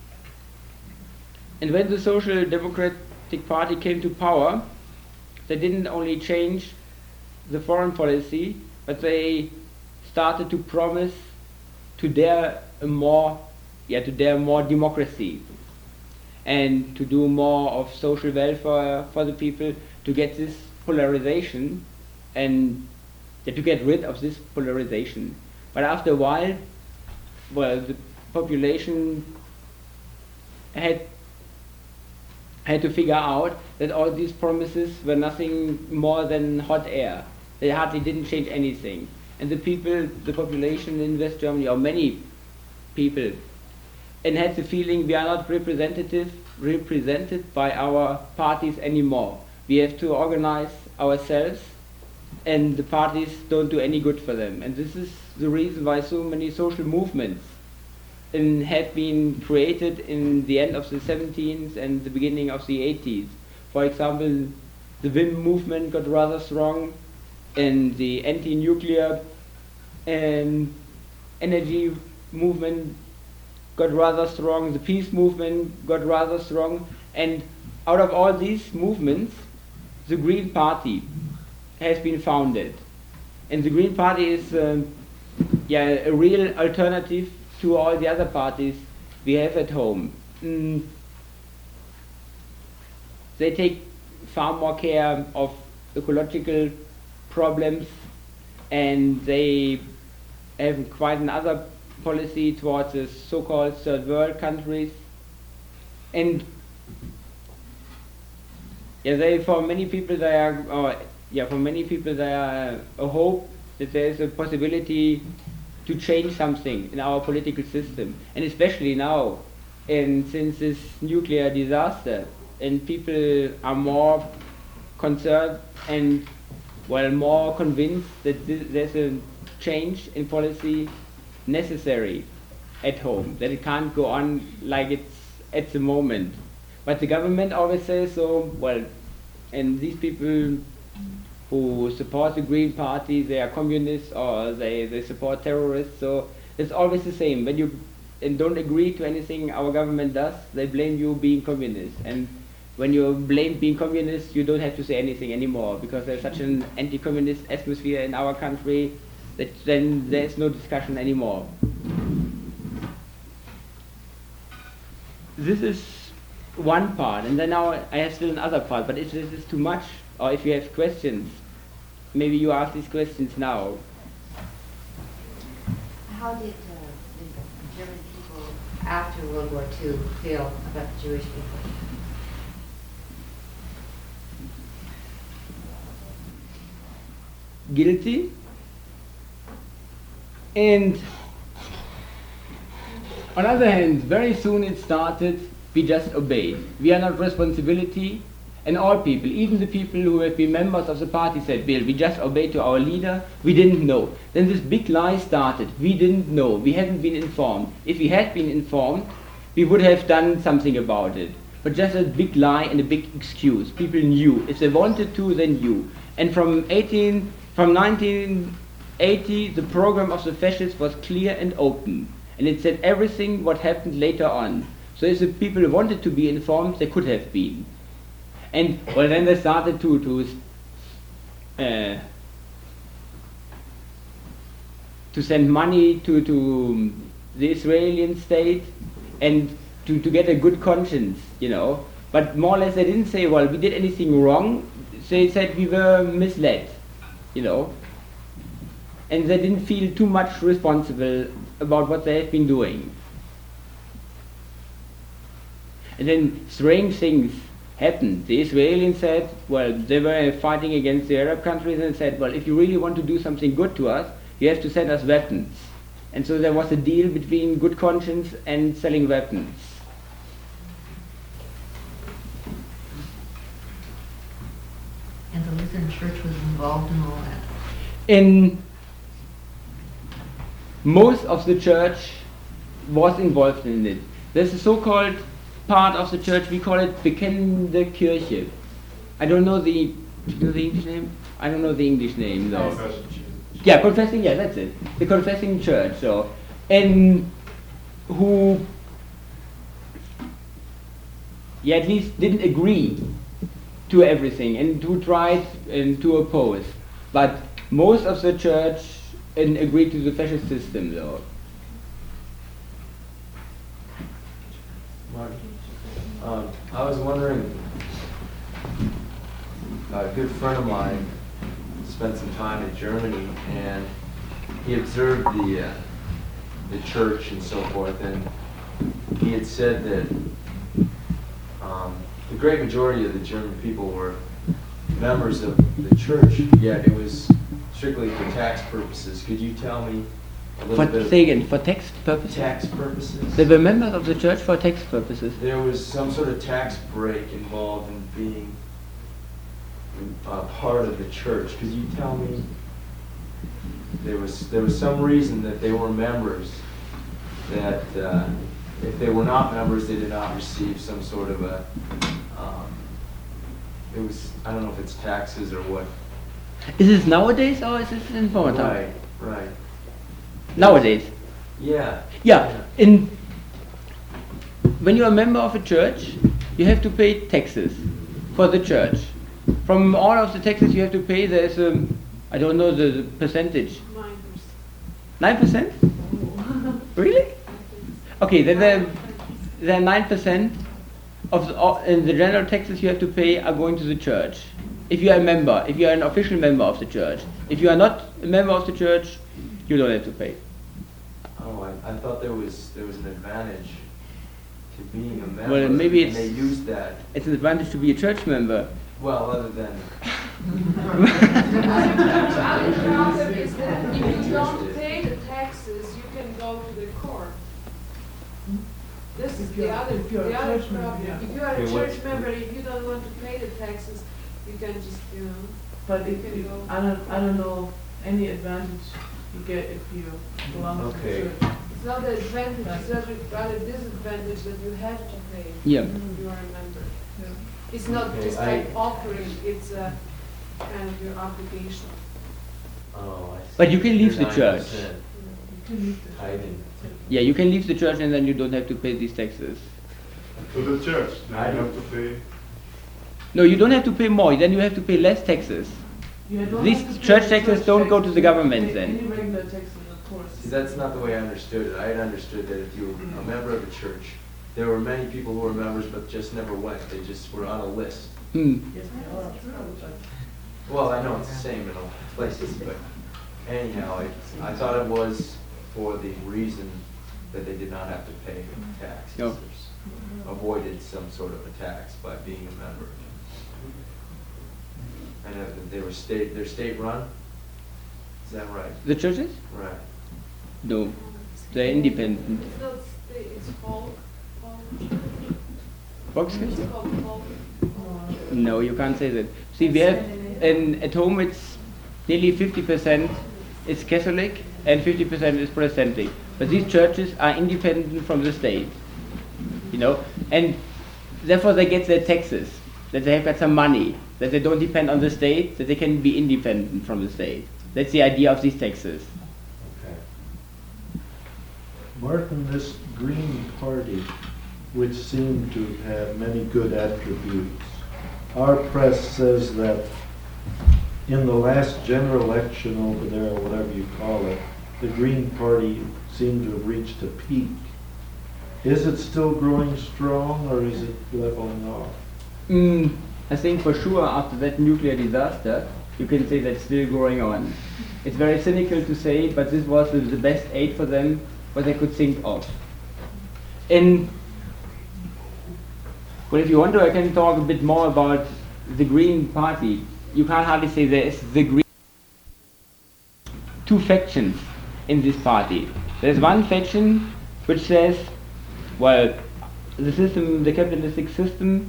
when the Social Democratic Party came to power, they didn't only change the foreign policy, but they started to promise to dare more democracy, and to do more of social welfare for the people, to get this polarization and to get rid of this polarization. But after a while, the population had to figure out that all these promises were nothing more than hot air. They hardly didn't change anything. And the population in West Germany, or many people, and had the feeling we are not represented by our parties anymore. We have to organize ourselves, and the parties don't do any good for them. And this is the reason why so many social movements had been created in the end of the 70s and the beginning of the 80s. For example, the WIM movement got rather strong, and the anti-nuclear energy movement got rather strong, the peace movement got rather strong, and out of all these movements, the Green Party has been founded. And the Green Party is a real alternative to all the other parties we have at home. They take far more care of ecological problems, and they have quite another policy towards the so-called third world countries. And for many people there are a hope that there is a possibility to change something in our political system, and especially now, and since this nuclear disaster, and people are more concerned and more convinced that there's a change in policy necessary at home, that it can't go on like it's at the moment. But the government always says so, and these people who support the Green Party, they are communists or they support terrorists, so it's always the same. When you don't agree to anything our government does, they blame you being communist. And when you blame being communist, you don't have to say anything anymore, because there's such an anti-communist atmosphere in our country that then there's no discussion anymore. This is one part, and then now I have still another part, but if this is too much, or if you have questions, maybe you ask these questions now. How did the German people after World War II feel about the Jewish people? Guilty, and on the other hand, very soon it started, we just obeyed. We are not responsibility, and all people, even the people who have been members of the party said, Bill, we just obeyed to our leader, we didn't know. Then this big lie started, we didn't know, we hadn't been informed. If we had been informed, we would have done something about it. But just a big lie and a big excuse. People knew. If they wanted to, they knew. And from 1980, the program of the fascists was clear and open. And it said everything what happened later on. So if the people wanted to be informed, they could have been. And then they started to send money to the Israeli state and to get a good conscience, But more or less they didn't say, we did anything wrong. They said we were misled, And they didn't feel too much responsible about what they had been doing. And then strange things happened. The Israelis said, they were fighting against the Arab countries, and said, if you really want to do something good to us, you have to send us weapons. And so there was a deal between good conscience and selling weapons. And the Lutheran Church was involved in all that? In most of the church was involved in it. There's a so-called part of the church, we call it Bekennende Kirche. I don't know the English name? I don't know the English name though. Yeah, confessing, that's it. The confessing church, and who at least didn't agree to everything and who tried to oppose. But most of the church agreed to the fascist system though. I was wondering, a good friend of mine spent some time in Germany, and he observed the church and so forth, and he had said that the great majority of the German people were members of the church, yet it was strictly for tax purposes. Could you tell me a little bit? Say again, for tax purposes? Tax purposes. They were members of the church for tax purposes. There was some sort of tax break involved in being part of the church. Could you tell me? There was some reason that they were members, that if they were not members, they did not receive some sort of a. I don't know if it's taxes or what. Is this nowadays or is this in former time? Right. Nowadays. Yeah. Yeah. In when you're a member of a church, you have to pay taxes for the church. From all of the taxes you have to pay, there's I don't know the percentage. 9%? Really? Okay, then there are 9% of in the general taxes you have to pay are going to the church. If you are a member, if you are an official member of the church. If you are not a member of the church, you don't have to pay. Oh, I thought there was an advantage to being a member. Well, maybe and they used that. It's an advantage to be a church member. Well, other than Another problem is that if you don't pay the taxes, you can go to the court. This is If the you're- other if you're a problem. church member, yeah. If you are a Okay, what- church member, if you don't want to pay the taxes, you can just, But I don't know any advantage you get if you belong to the Okay. church. it's not an advantage, it's rather disadvantage that you have to pay. Yeah. If you are a member. Yeah. It's not Okay, just I- like offering, it's a kind of your obligation. oh, I see. But you can leave the 9% church. You can leave the church. Tithing. Yeah, you can leave the church and then you don't have to pay these taxes. To the church, then I you don't- have to pay. No, you don't have to pay more, then you have to pay less taxes. You don't These have to pay church the taxes church don't go to taxes, the you have government pay then. Any regular taxes, of course. See, that's not the way I understood it. I had understood that if you were a member of a church, there were many people who were members but just never went. They just were on a list. Hmm. Yes, they are. Well, I know it's the same in all places, but anyhow, I thought it was for the reason that they did not have to pay taxes. No. Avoided some sort of a tax by being a member. And they were they're state run? Is that right? The churches? Right. No, they're independent. It's not state, it's folk. Box It's called folk. No, you can't say that. See, we have, at home it's nearly 50% is Catholic and 50% is Protestant. But these churches are independent from the state, you know, and therefore they get their taxes, that they have got some money, that they don't depend on the state, that they can be independent from the state. That's the idea of these taxes. Okay. Martin, this Green Party, which seemed to have many good attributes, our press says that in the last general election over there, or whatever you call it, the Green Party seemed to have reached a peak. Is it still growing strong, or is it leveling off? I think for sure after that nuclear disaster, you can say that's still going on. It's very cynical to say, but this was the best aid for them, what they could think of. And well, if you want to, I can talk a bit more about the Green Party. You can't hardly say there is the Green. Two factions in this party. There's one faction which says, well, the system, the capitalistic system,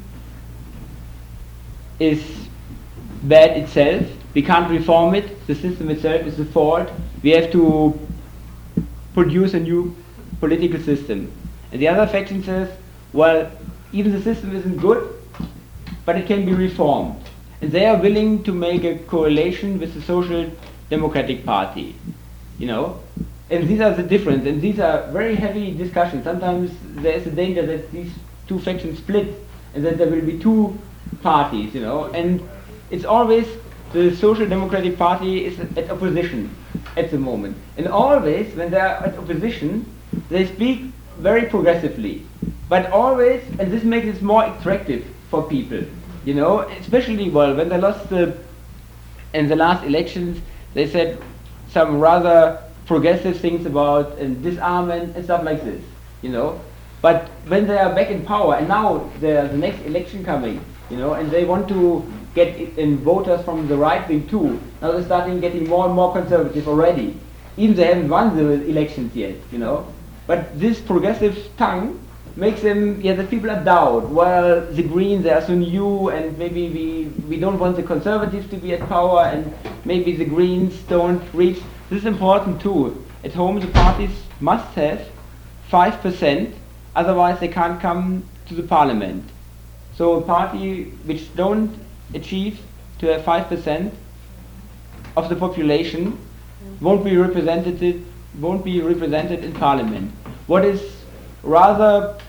is bad itself. We can't reform it. The system itself is the fault. We have to produce a new political system. And the other faction says, well, even the system isn't good, but it can be reformed. And they are willing to make a correlation with the Social Democratic Party, you know. And these are the difference, and these are very heavy discussions. Sometimes there is a danger that these two factions split, and that there will be two parties, you know. And it's always the Social Democratic Party is at opposition at the moment. And always, when they are at opposition, they speak very progressively. But always, and this makes it more attractive for people, you know, especially, well, when they lost in the last elections, they said some rather progressive things about disarmament and stuff like this, you know. But when they are back in power, and now there's the next election coming, you know, and they want to get in voters from the right wing too, now they're starting getting more and more conservative already. Even they haven't won the elections yet, you know. But this progressive tongue makes them, the people are doubt. Well, the Greens, they are so new, and maybe we don't want the Conservatives to be at power, and maybe the Greens don't reach. This is important too. At home, the parties must have 5%, otherwise they can't come to the parliament. So a party which don't achieve to have 5% of the population won't be represented in parliament. What is rather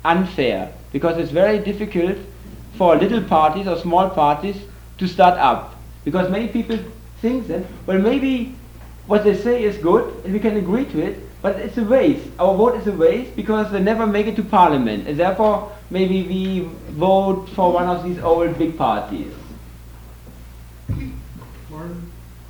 unfair, because it's very difficult for little parties or small parties to start up. Because many people think that, well, maybe what they say is good and we can agree to it, but it's a waste. Our vote is a waste because they never make it to parliament, and therefore maybe we vote for one of these old big parties. Martin?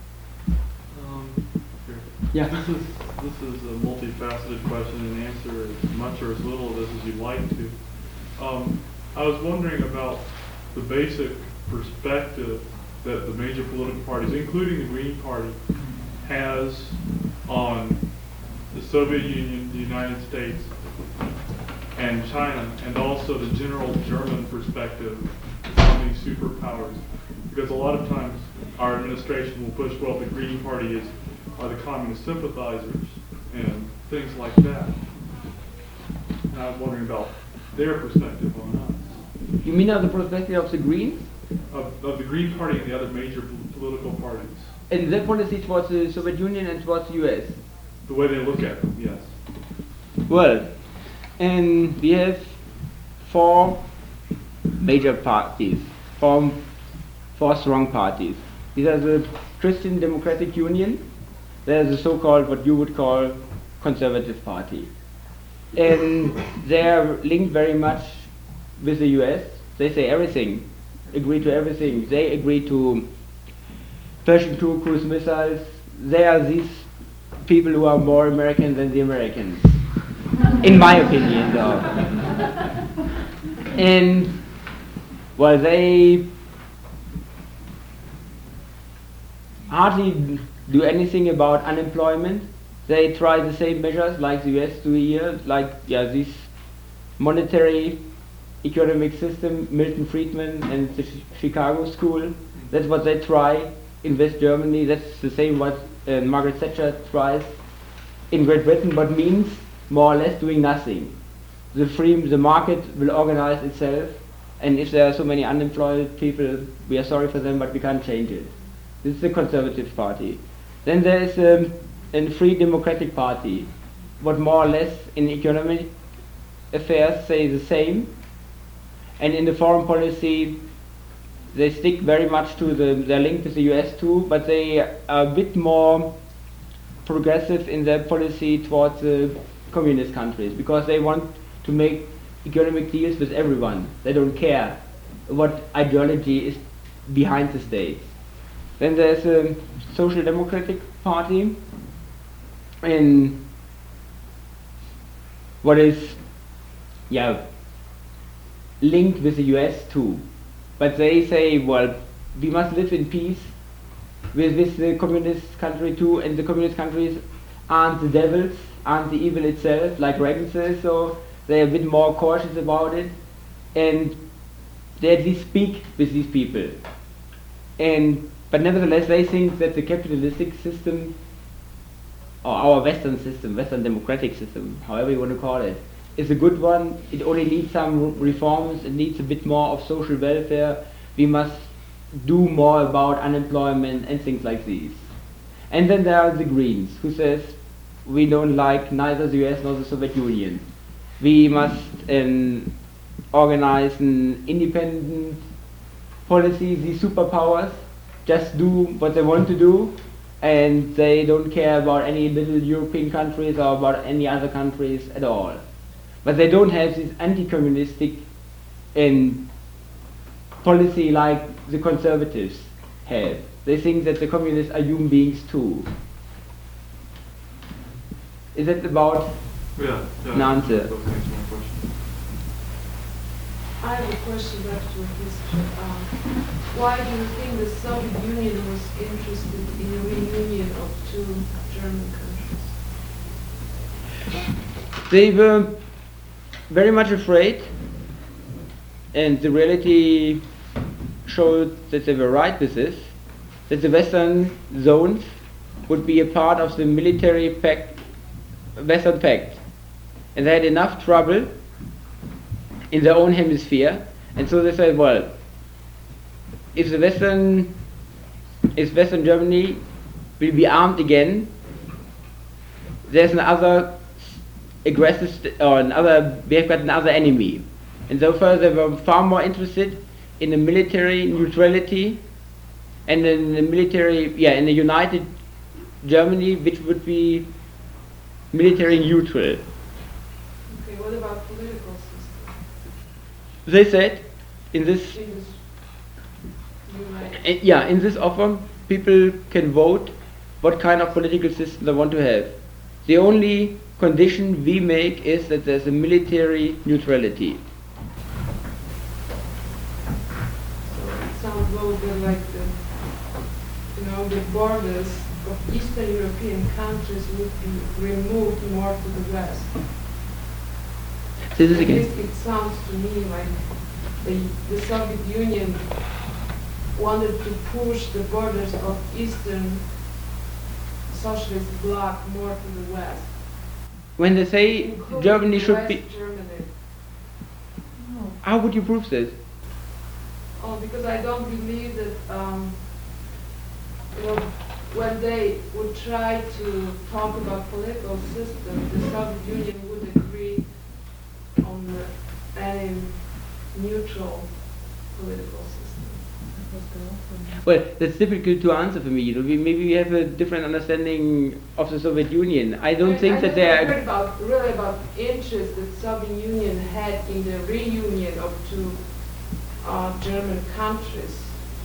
Here. Yeah. This is a multifaceted question, and answer as much or as little of this as you'd like to. I was wondering about the basic perspective that the major political parties, including the Green Party, has on the Soviet Union, the United States, and China, and also the general German perspective on these superpowers. Because a lot of times our administration will push, well, the Green Party are the communist sympathizers and things like that. And I was wondering about their perspective on us. You mean on the perspective of the Greens? Of the Green Party and the other major political parties. And their policy towards the Soviet Union and towards the US? The way they look at them, yes. Well, and we have four major parties, four strong parties. These are the Christian Democratic Union, there's the so-called, what you would call, Conservative Party. And they are linked very much with the US. They say everything, agree to everything. They agree to Pershing II cruise missiles. They are these people who are more American than the Americans, in my opinion, though. And, well, they hardly do anything about unemployment. They try the same measures like the US do here, like this monetary economic system, Milton Friedman and the Chicago School. That's what they try in West Germany. That's the same what Margaret Thatcher tries in Great Britain, but means more or less doing nothing. The market will organize itself, and if there are so many unemployed people, we are sorry for them, but we can't change it. This is the Conservative Party. Then there is a Free Democratic Party, what more or less in economic affairs say the same, and in the foreign policy they stick very much to their link with the US too, but they are a bit more progressive in their policy towards the communist countries, because they want to make economic deals with everyone. They don't care what ideology is behind the state. Then there's a Social Democratic Party, and what is linked with the US too. But they say, well, we must live in peace with the communist country too, and the communist countries aren't the devils, aren't the evil itself, like Reagan says, so they're a bit more cautious about it, and they at least speak with these people. But nevertheless, they think that the capitalistic system, or our Western system, Western democratic system, however you want to call it, is a good one. It only needs some reforms, it needs a bit more of social welfare. We must do more about unemployment and things like these. And then there are the Greens, who says we don't like neither the US nor the Soviet Union. We must organize an independent policy. These superpowers just do what they want to do, and they don't care about any little European countries or about any other countries at all. But they don't have this anti-communistic policy like the conservatives have. They think that the communists are human beings too. Is that about an answer? That was answering my question. I have a question back to history. Why do you think the Soviet Union was interested in a reunion of two German countries? They were very much afraid, and the reality showed that they were right with this, that the Western zones would be a part of the military pact, Western Pact, and they had enough trouble in their own hemisphere, and so they said, well, if Western Germany will be armed again, there's another aggressive, we have got another enemy. And so far they were far more interested in the military neutrality and in the military, in the united Germany, which would be military neutral. Okay, what about political system? They said in this, In this united, in this offer, people can vote what kind of political system they want to have. The only condition we make is that there's a military neutrality. so it sounds a little bit like the borders of Eastern European countries would be removed more to the west. Say this At again. least it sounds to me like the Soviet Union wanted to push the borders of Eastern socialist bloc more to the west. When they say including Germany should West be, Germany. how would you prove this? Oh, because I don't believe that when they would try to talk about political system, the Soviet Union would agree on any neutral political system. Well, that's difficult to answer for me. Maybe we have a different understanding of the Soviet Union. I don't think that they I are. heard about interest that Soviet Union had in the reunion of two German countries.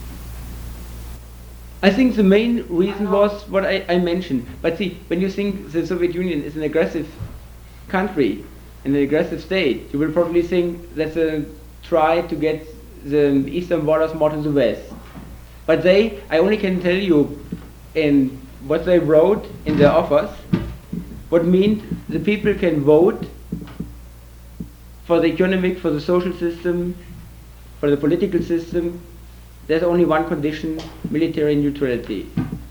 I think the main reason was what I mentioned. But see, when you think the Soviet Union is an aggressive country, an aggressive state, you will probably think that's a try to get the eastern borders more to the west. But I only can tell you in what they wrote in their offers, what means the people can vote for the economic, for the social system, for the political system. There's only one condition: military neutrality.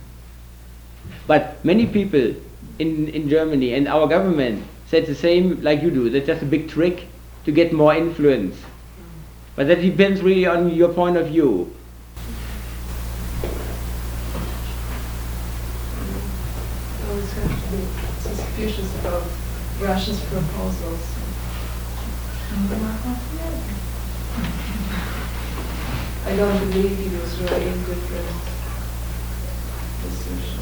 But many people in Germany and our government said the same like you do. That's just a big trick to get more influence. But that depends really on your point of view. I always have to be suspicious about Russia's proposals. I don't believe he was really a good decision.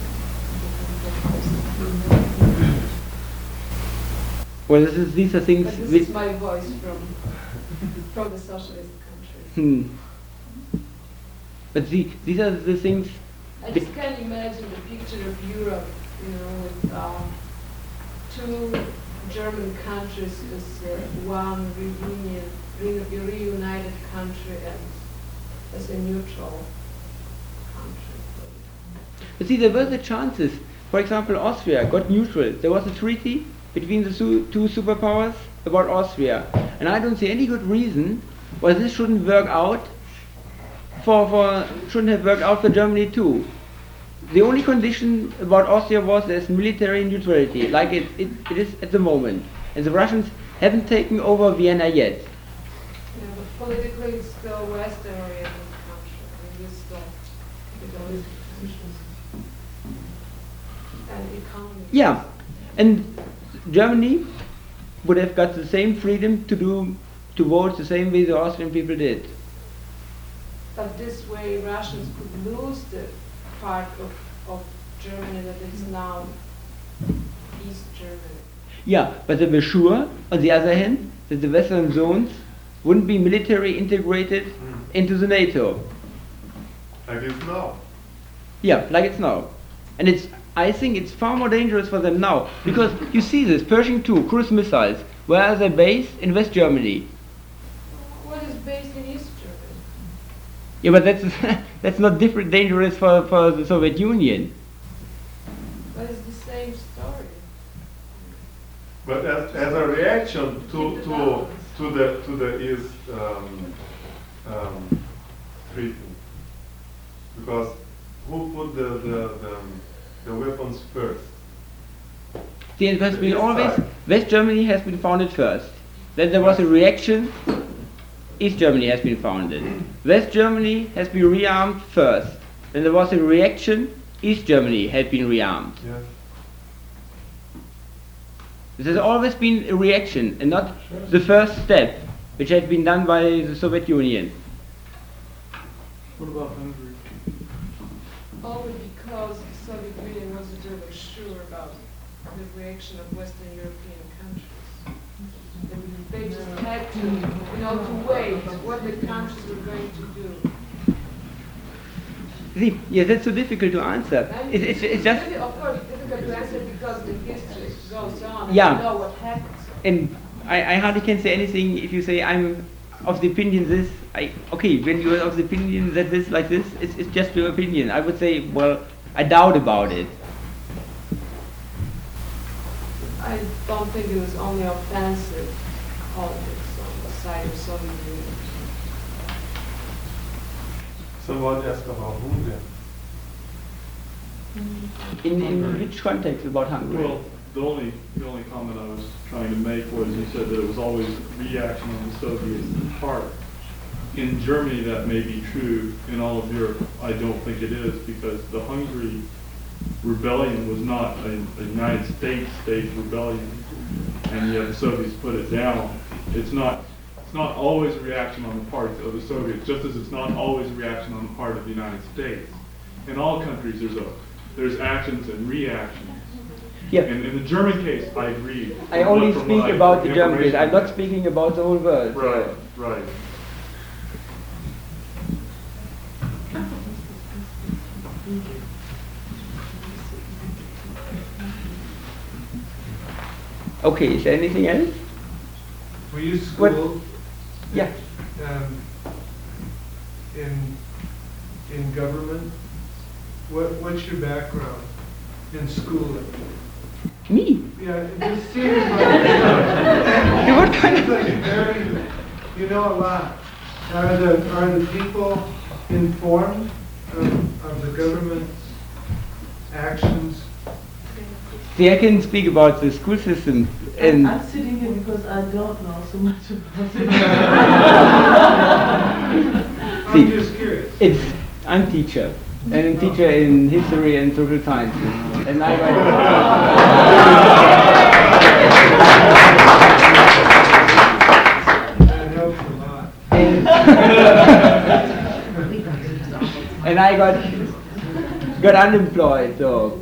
Well, these are things. But this is my voice from the socialist country. But these are the things. I just can't imagine the picture of Europe, with two German countries as one reunited country and as a neutral country. But see, there were the chances. For example, Austria got neutral. There was a treaty between the two superpowers about Austria, and I don't see any good reason why this shouldn't work out. Shouldn't have worked out for Germany too. The only condition about Austria was there's military neutrality, like it is at the moment, and the Russians haven't taken over Vienna yet. Yeah, but politically it's still Western-oriented country. It's still and economy. Yeah, and Germany would have got the same freedom to vote the same way the Austrian people did. But this way Russians could lose the part of Germany that is now East Germany. Yeah, but they were sure, on the other hand, that the western zones wouldn't be military integrated into the NATO. Like it's now. Yeah, like it's now. And I think it's far more dangerous for them now, because you see this, Pershing II cruise missiles, where are they based? In West Germany. What is based in East Germany? Yeah, but that's not different dangerous for the Soviet Union. But it's the same story. But as a reaction to the East treaty, because who put the weapons first? See, it has The been east always, side. West Germany has been founded first. Then there was a reaction, East Germany has been founded. West Germany has been rearmed first. Then there was a reaction, East Germany had been rearmed. Yes. This has always been a reaction and not the first step, which had been done by the Soviet Union. What about Hungary? Only because the Soviet Union wasn't really sure about the reaction of Western European countries. They just had to, to wait what the countries were going to do. See, yeah, that's so difficult to answer. And It's just, really, of course, difficult to answer because the history goes on and Yeah. you know what happens. and I hardly can say anything if you say I'm of the opinion this. Okay, when you're of the opinion that this like this, it's just your opinion. I would say, well, I doubt about it. I don't think it was only offensive politics on the side of Soviet Union. Someone asked about who then? In which context about Hungary? Well, the only comment I was trying to make was you said that it was always reaction on the Soviet part. In Germany, that may be true. In all of Europe, I don't think it is, because the Hungary rebellion was not a United States staged rebellion, and yet the Soviets put it down. It's not always a reaction on the part of the Soviets, just as it's not always a reaction on the part of the United States. In all countries, there's actions and reactions. Yeah. And in the German case, I agree. I only From speak what about the information- German case. I'm not speaking about the whole world. Right, right. Okay, is there anything else? Were you What- schooled Yeah. in government? What's your background in schooling? Me? Yeah, it just seems like What kind of... you know a lot. Are the people informed of the government's actions? See, I can speak about the school system and I'm sitting here because I don't know so much about it. I'm just curious. I'm teacher, and I'm teacher in history and social sciences, and I That helps a lot. and I got unemployed, so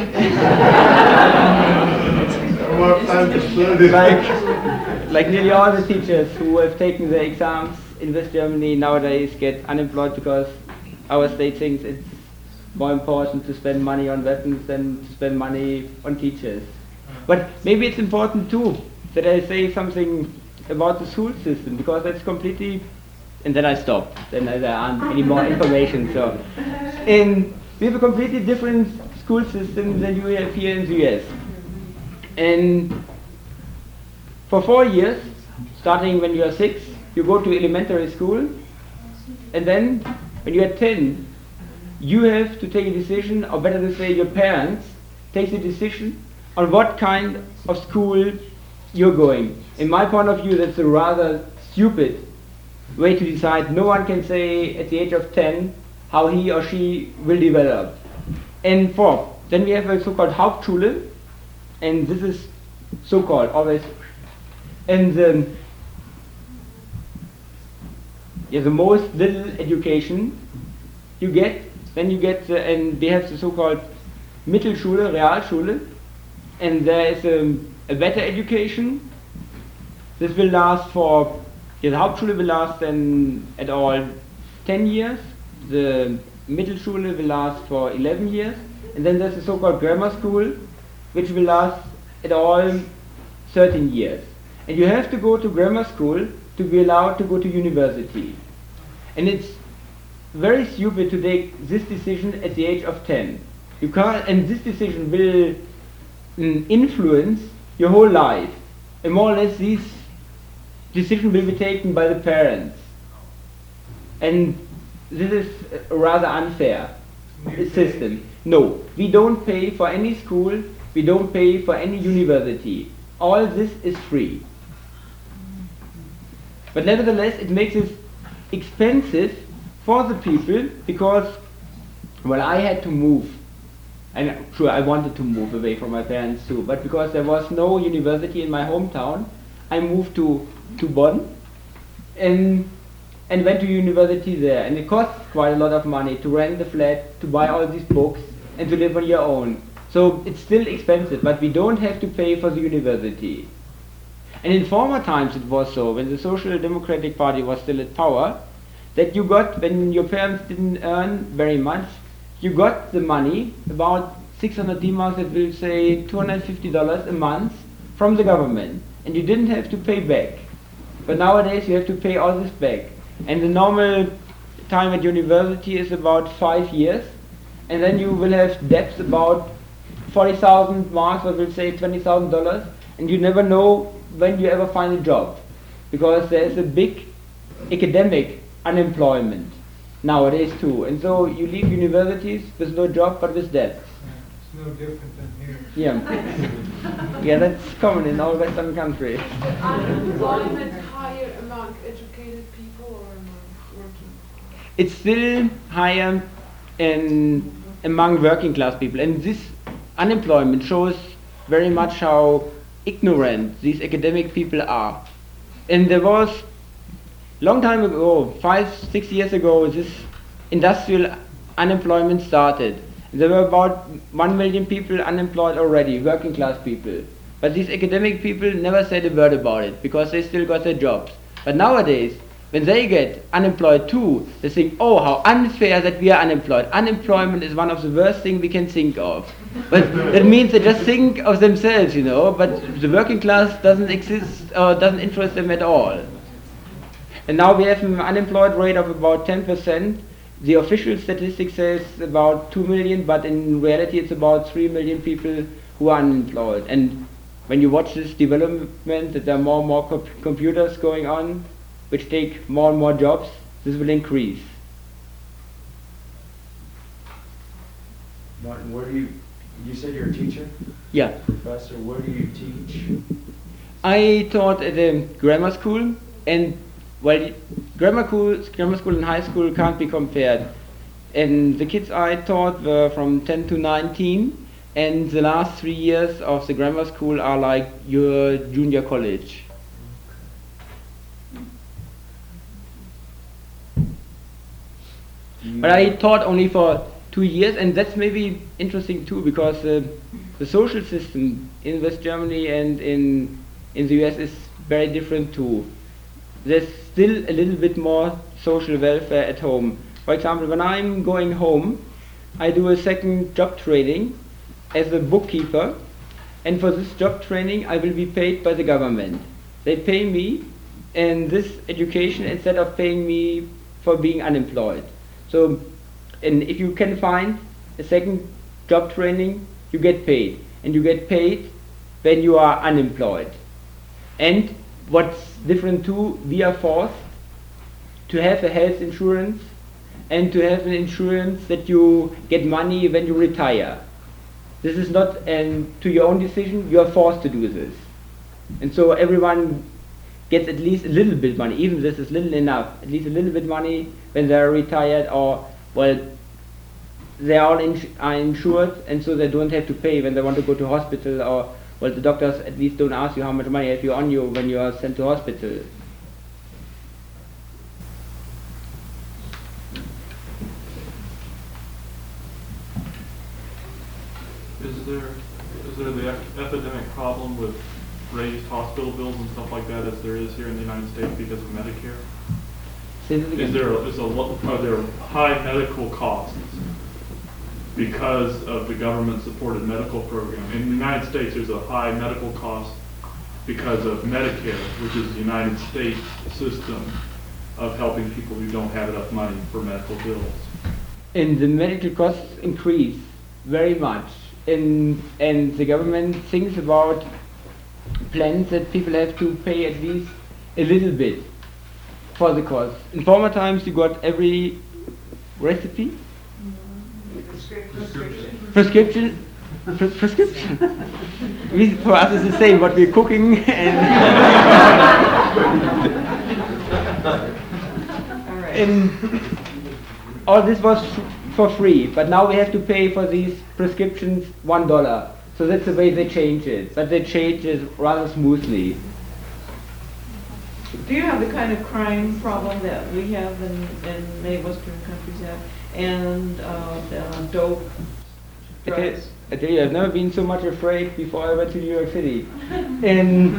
More time to study. like nearly all the teachers who have taken the exams in West Germany nowadays get unemployed because our state thinks it's more important to spend money on weapons than to spend money on teachers. But maybe it's important too that I say something about the school system, because that's completely, and then I stop, then there aren't any more information. So, we have a completely different school system than you have here in the US. And for 4 years, starting when you are 6, you go to elementary school, and then when you are 10, you have to take a decision, or better to say your parents take the decision on what kind of school you're going. In my point of view, that's a rather stupid way to decide. No one can say at the age of 10 how he or she will develop. And then we have a so-called Hauptschule, and this is so-called always, and the most little education you get, then you get, and we have the so-called Mittelschule, Realschule, and there is a better education. This will last for, the Hauptschule will last then at all 10 years, the Mittelschule will last for 11 years, and then there's the so-called grammar school, which will last at all 13 years. And you have to go to grammar school to be allowed to go to university. And it's very stupid to take this decision at the age of 10. You can't, and this decision will influence your whole life. And more or less this decision will be taken by the parents. And this is a rather unfair system. No, we don't pay for any school, we don't pay for any university. All this is free. But nevertheless, it makes it expensive for the people because, well, I had to move And sure, I wanted to move away from my parents too, but because there was no university in my hometown, I moved to Bonn and went to university there. And it cost quite a lot of money to rent a flat, to buy all these books, and to live on your own. So it's still expensive, but we don't have to pay for the university. And in former times it was so, when the Social Democratic Party was still at power, that you got, when your parents didn't earn very much, you got the money, about 600 D-marks, that will say $250 a month from the government, and you didn't have to pay back. But nowadays you have to pay all this back. And the normal time at university is about 5 years, and then you will have debts about 40,000 marks, or will say $20,000, and you never know when you ever find a job, because there is a big academic unemployment nowadays too. And so you leave universities with no job but with debts. It's no different than here. Yeah. Yeah, that's common in all Western countries. Unemployment higher among educated people or among working? It's still higher among working class people, and this unemployment shows very much how ignorant these academic people are. And there was, long time ago, 5-6 years ago, this industrial unemployment started. There were about 1 million people unemployed already, working class people. But these academic people never said a word about it, because they still got their jobs. But nowadays, when they get unemployed too, they think, oh, how unfair that we are unemployed. Unemployment is one of the worst things we can think of. But that means they just think of themselves, you know, but the working class doesn't exist, or doesn't interest them at all. And now we have an unemployed rate of about 10%. The official statistic says about 2 million, but in reality it's about 3 million people who are unemployed. And when you watch this development, that there are more and more computers going on, which take more and more jobs, this will increase. Martin, where do you said you're a teacher? Yeah. Professor, where do you teach? I taught at a grammar school, and well, grammar school and high school can't be compared. And the kids I taught were from 10 to 19, and the last 3 years of the grammar school are like your junior college. But I taught only for 2 years, and that's maybe interesting too, because the social system in West Germany and in the US is very different too. There's still a little bit more social welfare at home. For example, when I'm going home, I do a second job training as a bookkeeper, and for this job training I will be paid by the government. They pay me in this education instead of paying me for being unemployed. So, and if you can find a second job training, you get paid. And you get paid when you are unemployed. And what's different too, we are forced to have a health insurance and to have an insurance that you get money when you retire. This is not to your own decision, you are forced to do this. And so everyone gets at least a little bit money, even this is little enough, at least a little bit money when they are retired, or, well, they all are insured, and so they don't have to pay when they want to go to hospital, or, well, the doctors at least don't ask you how much money have you on you when you are sent to hospital. Is there the epidemic problem with raised hospital bills and stuff like that as there is here in the United States because of Medicare? Are there high medical costs because of the government-supported medical program? In the United States, there's a high medical cost because of Medicare, which is the United States system of helping people who don't have enough money for medical bills. And the medical costs increase very much. And the government thinks about plans that people have to pay at least a little bit for the cost. In former times you got every recipe? Prescription. For us it's the same, what we're cooking and and all this was for free, but now we have to pay for these prescriptions $1. So that's the way they change it, but they change it rather smoothly. Do you have the kind of crime problem that we have and many Western countries have, and dope, drugs? I tell you, I've never been so much afraid before I went to New York City. And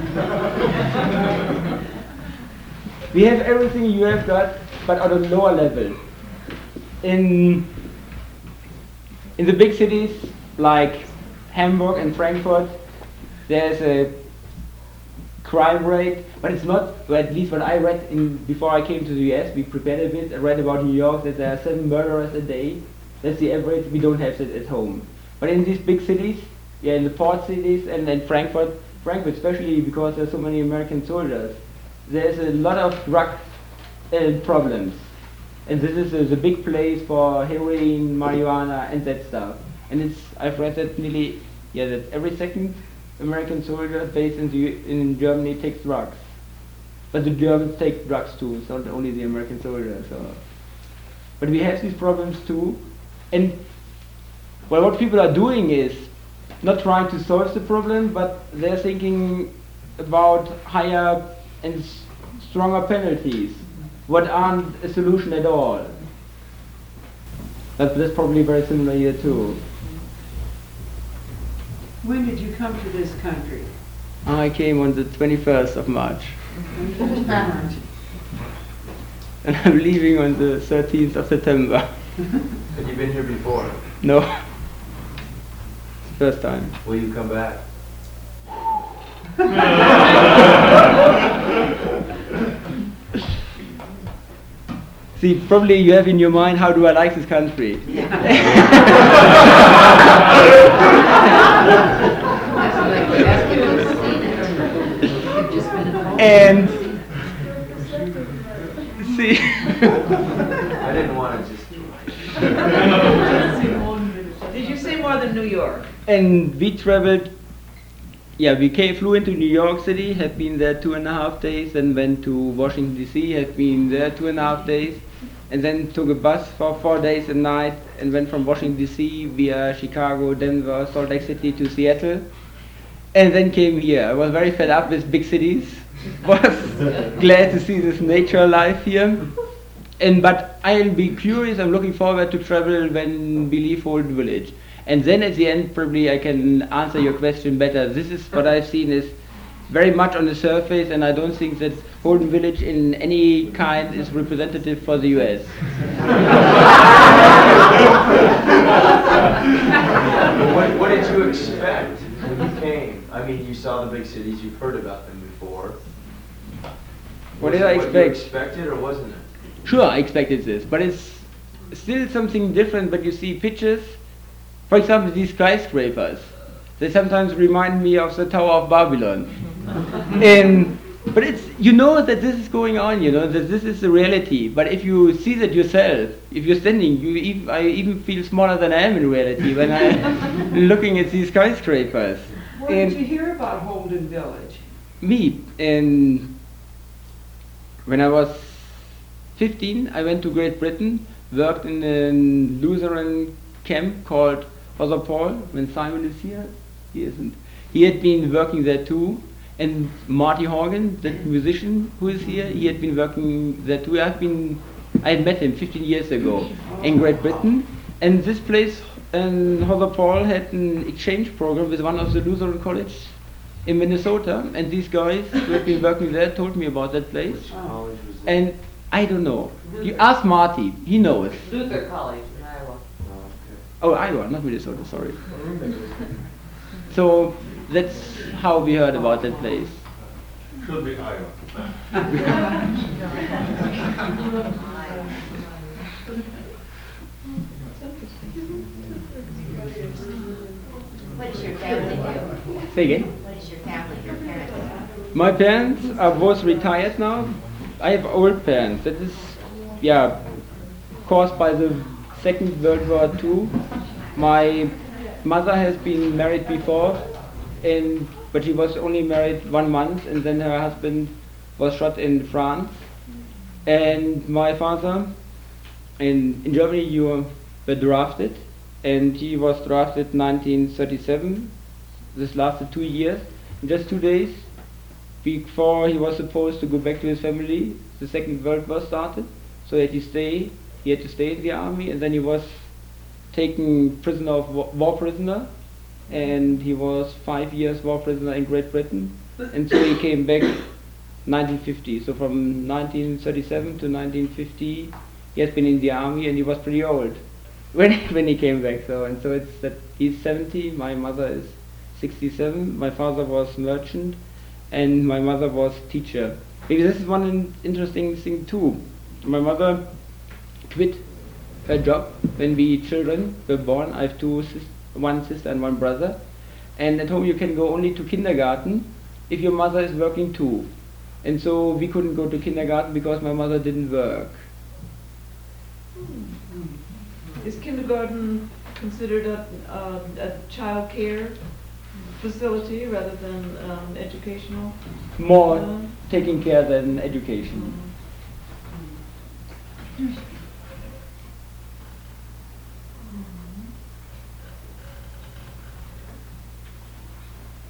we have everything you have got, but on a lower level. In the big cities like Hamburg and Frankfurt, there's a crime rate, but it's not, or at least what I read before I came to the US, we prepared a bit, I read about New York that there are 7 murderers a day. That's the average. We don't have that at home. But in these big cities, in the port cities and Frankfurt especially because there's so many American soldiers, there's a lot of drug problems. And this is a big place for heroin, marijuana, and that stuff. And I've read that that every second American soldier based in Germany takes drugs. But the Germans take drugs too, it's not only the American soldiers. But we have these problems too. And what people are doing is not trying to solve the problem, but they're thinking about higher and stronger penalties, what aren't a solution at all. That's probably very similar here too. When did you come to this country? I came on the 21st of March. And I'm leaving on the 13th of September. Have you been here before? No. First time. Will you come back? See, probably you have in your mind, how do I like this country? And see, I didn't want to just... Did you say more than New York? and we traveled, flew into New York City, have been there 2.5 days, then went to Washington DC, have been there 2.5 days, and then took a bus for 4 days and night, and went from Washington DC via Chicago, Denver, Salt Lake City to Seattle, and then came here. I was very fed up with big cities, was glad to see this nature life here. But I'll be curious, I'm looking forward to travel when we leave Holden Village. And then at the end, probably I can answer your question better. This is what I've seen is very much on the surface, and I don't think that Holden Village in any kind is representative for the US. What did you expect when you came? I mean, you saw the big cities, you've heard about them before. What did I expect? What you expected, or wasn't it? Sure, I expected this, but it's still something different when you see pictures. For example, these skyscrapers, they sometimes remind me of the Tower of Babylon. But it's, that this is going on, that this is the reality. But if you see that yourself, if you're standing, I even feel smaller than I am in reality when I'm looking at these skyscrapers. Where did you hear about Holden Village? Me, when I was 15, I went to Great Britain, worked in a Lutheran camp called Father Paul. When Simon is here, he isn't. He had been working there too. And Marty Horgan, the musician who is here, he had been working there too. I had met him 15 years ago in Great Britain. And this place, Father Paul had an exchange program with one of the Lutheran colleges in Minnesota. And these guys who had been working there told me about that place. Which college was it? And I don't know. You ask Marty, he knows. Luther College in Iowa. Oh, Iowa, not Minnesota, sorry. So that's how we heard about that place. Should be Iowa. What does your family do? Say again? What is your family, your parents? My parents are both retired now. I have old parents. That is, caused by the Second World War II. My mother has been married before, but she was only married 1 month, and then her husband was shot in France. And my father, in Germany, were drafted, and he was drafted 1937. This lasted 2 years. In just 2 days before he was supposed to go back to his family, the Second World War started, so that he had to stay in the army, and then he was taken prisoner of war prisoner, and he was 5 years war prisoner in Great Britain, and so he came back 1950. So from 1937 to 1950, he has been in the army, and he was pretty old when he came back. So it's that he's 70. My mother is 67. My father was merchant, and my mother was teacher. Maybe this is one interesting thing too. My mother quit her job when we children were born. I have one sister and one brother, and at home you can go only to kindergarten if your mother is working too. And so we couldn't go to kindergarten because my mother didn't work. Is kindergarten considered a child care facility rather than educational? More taking care than education.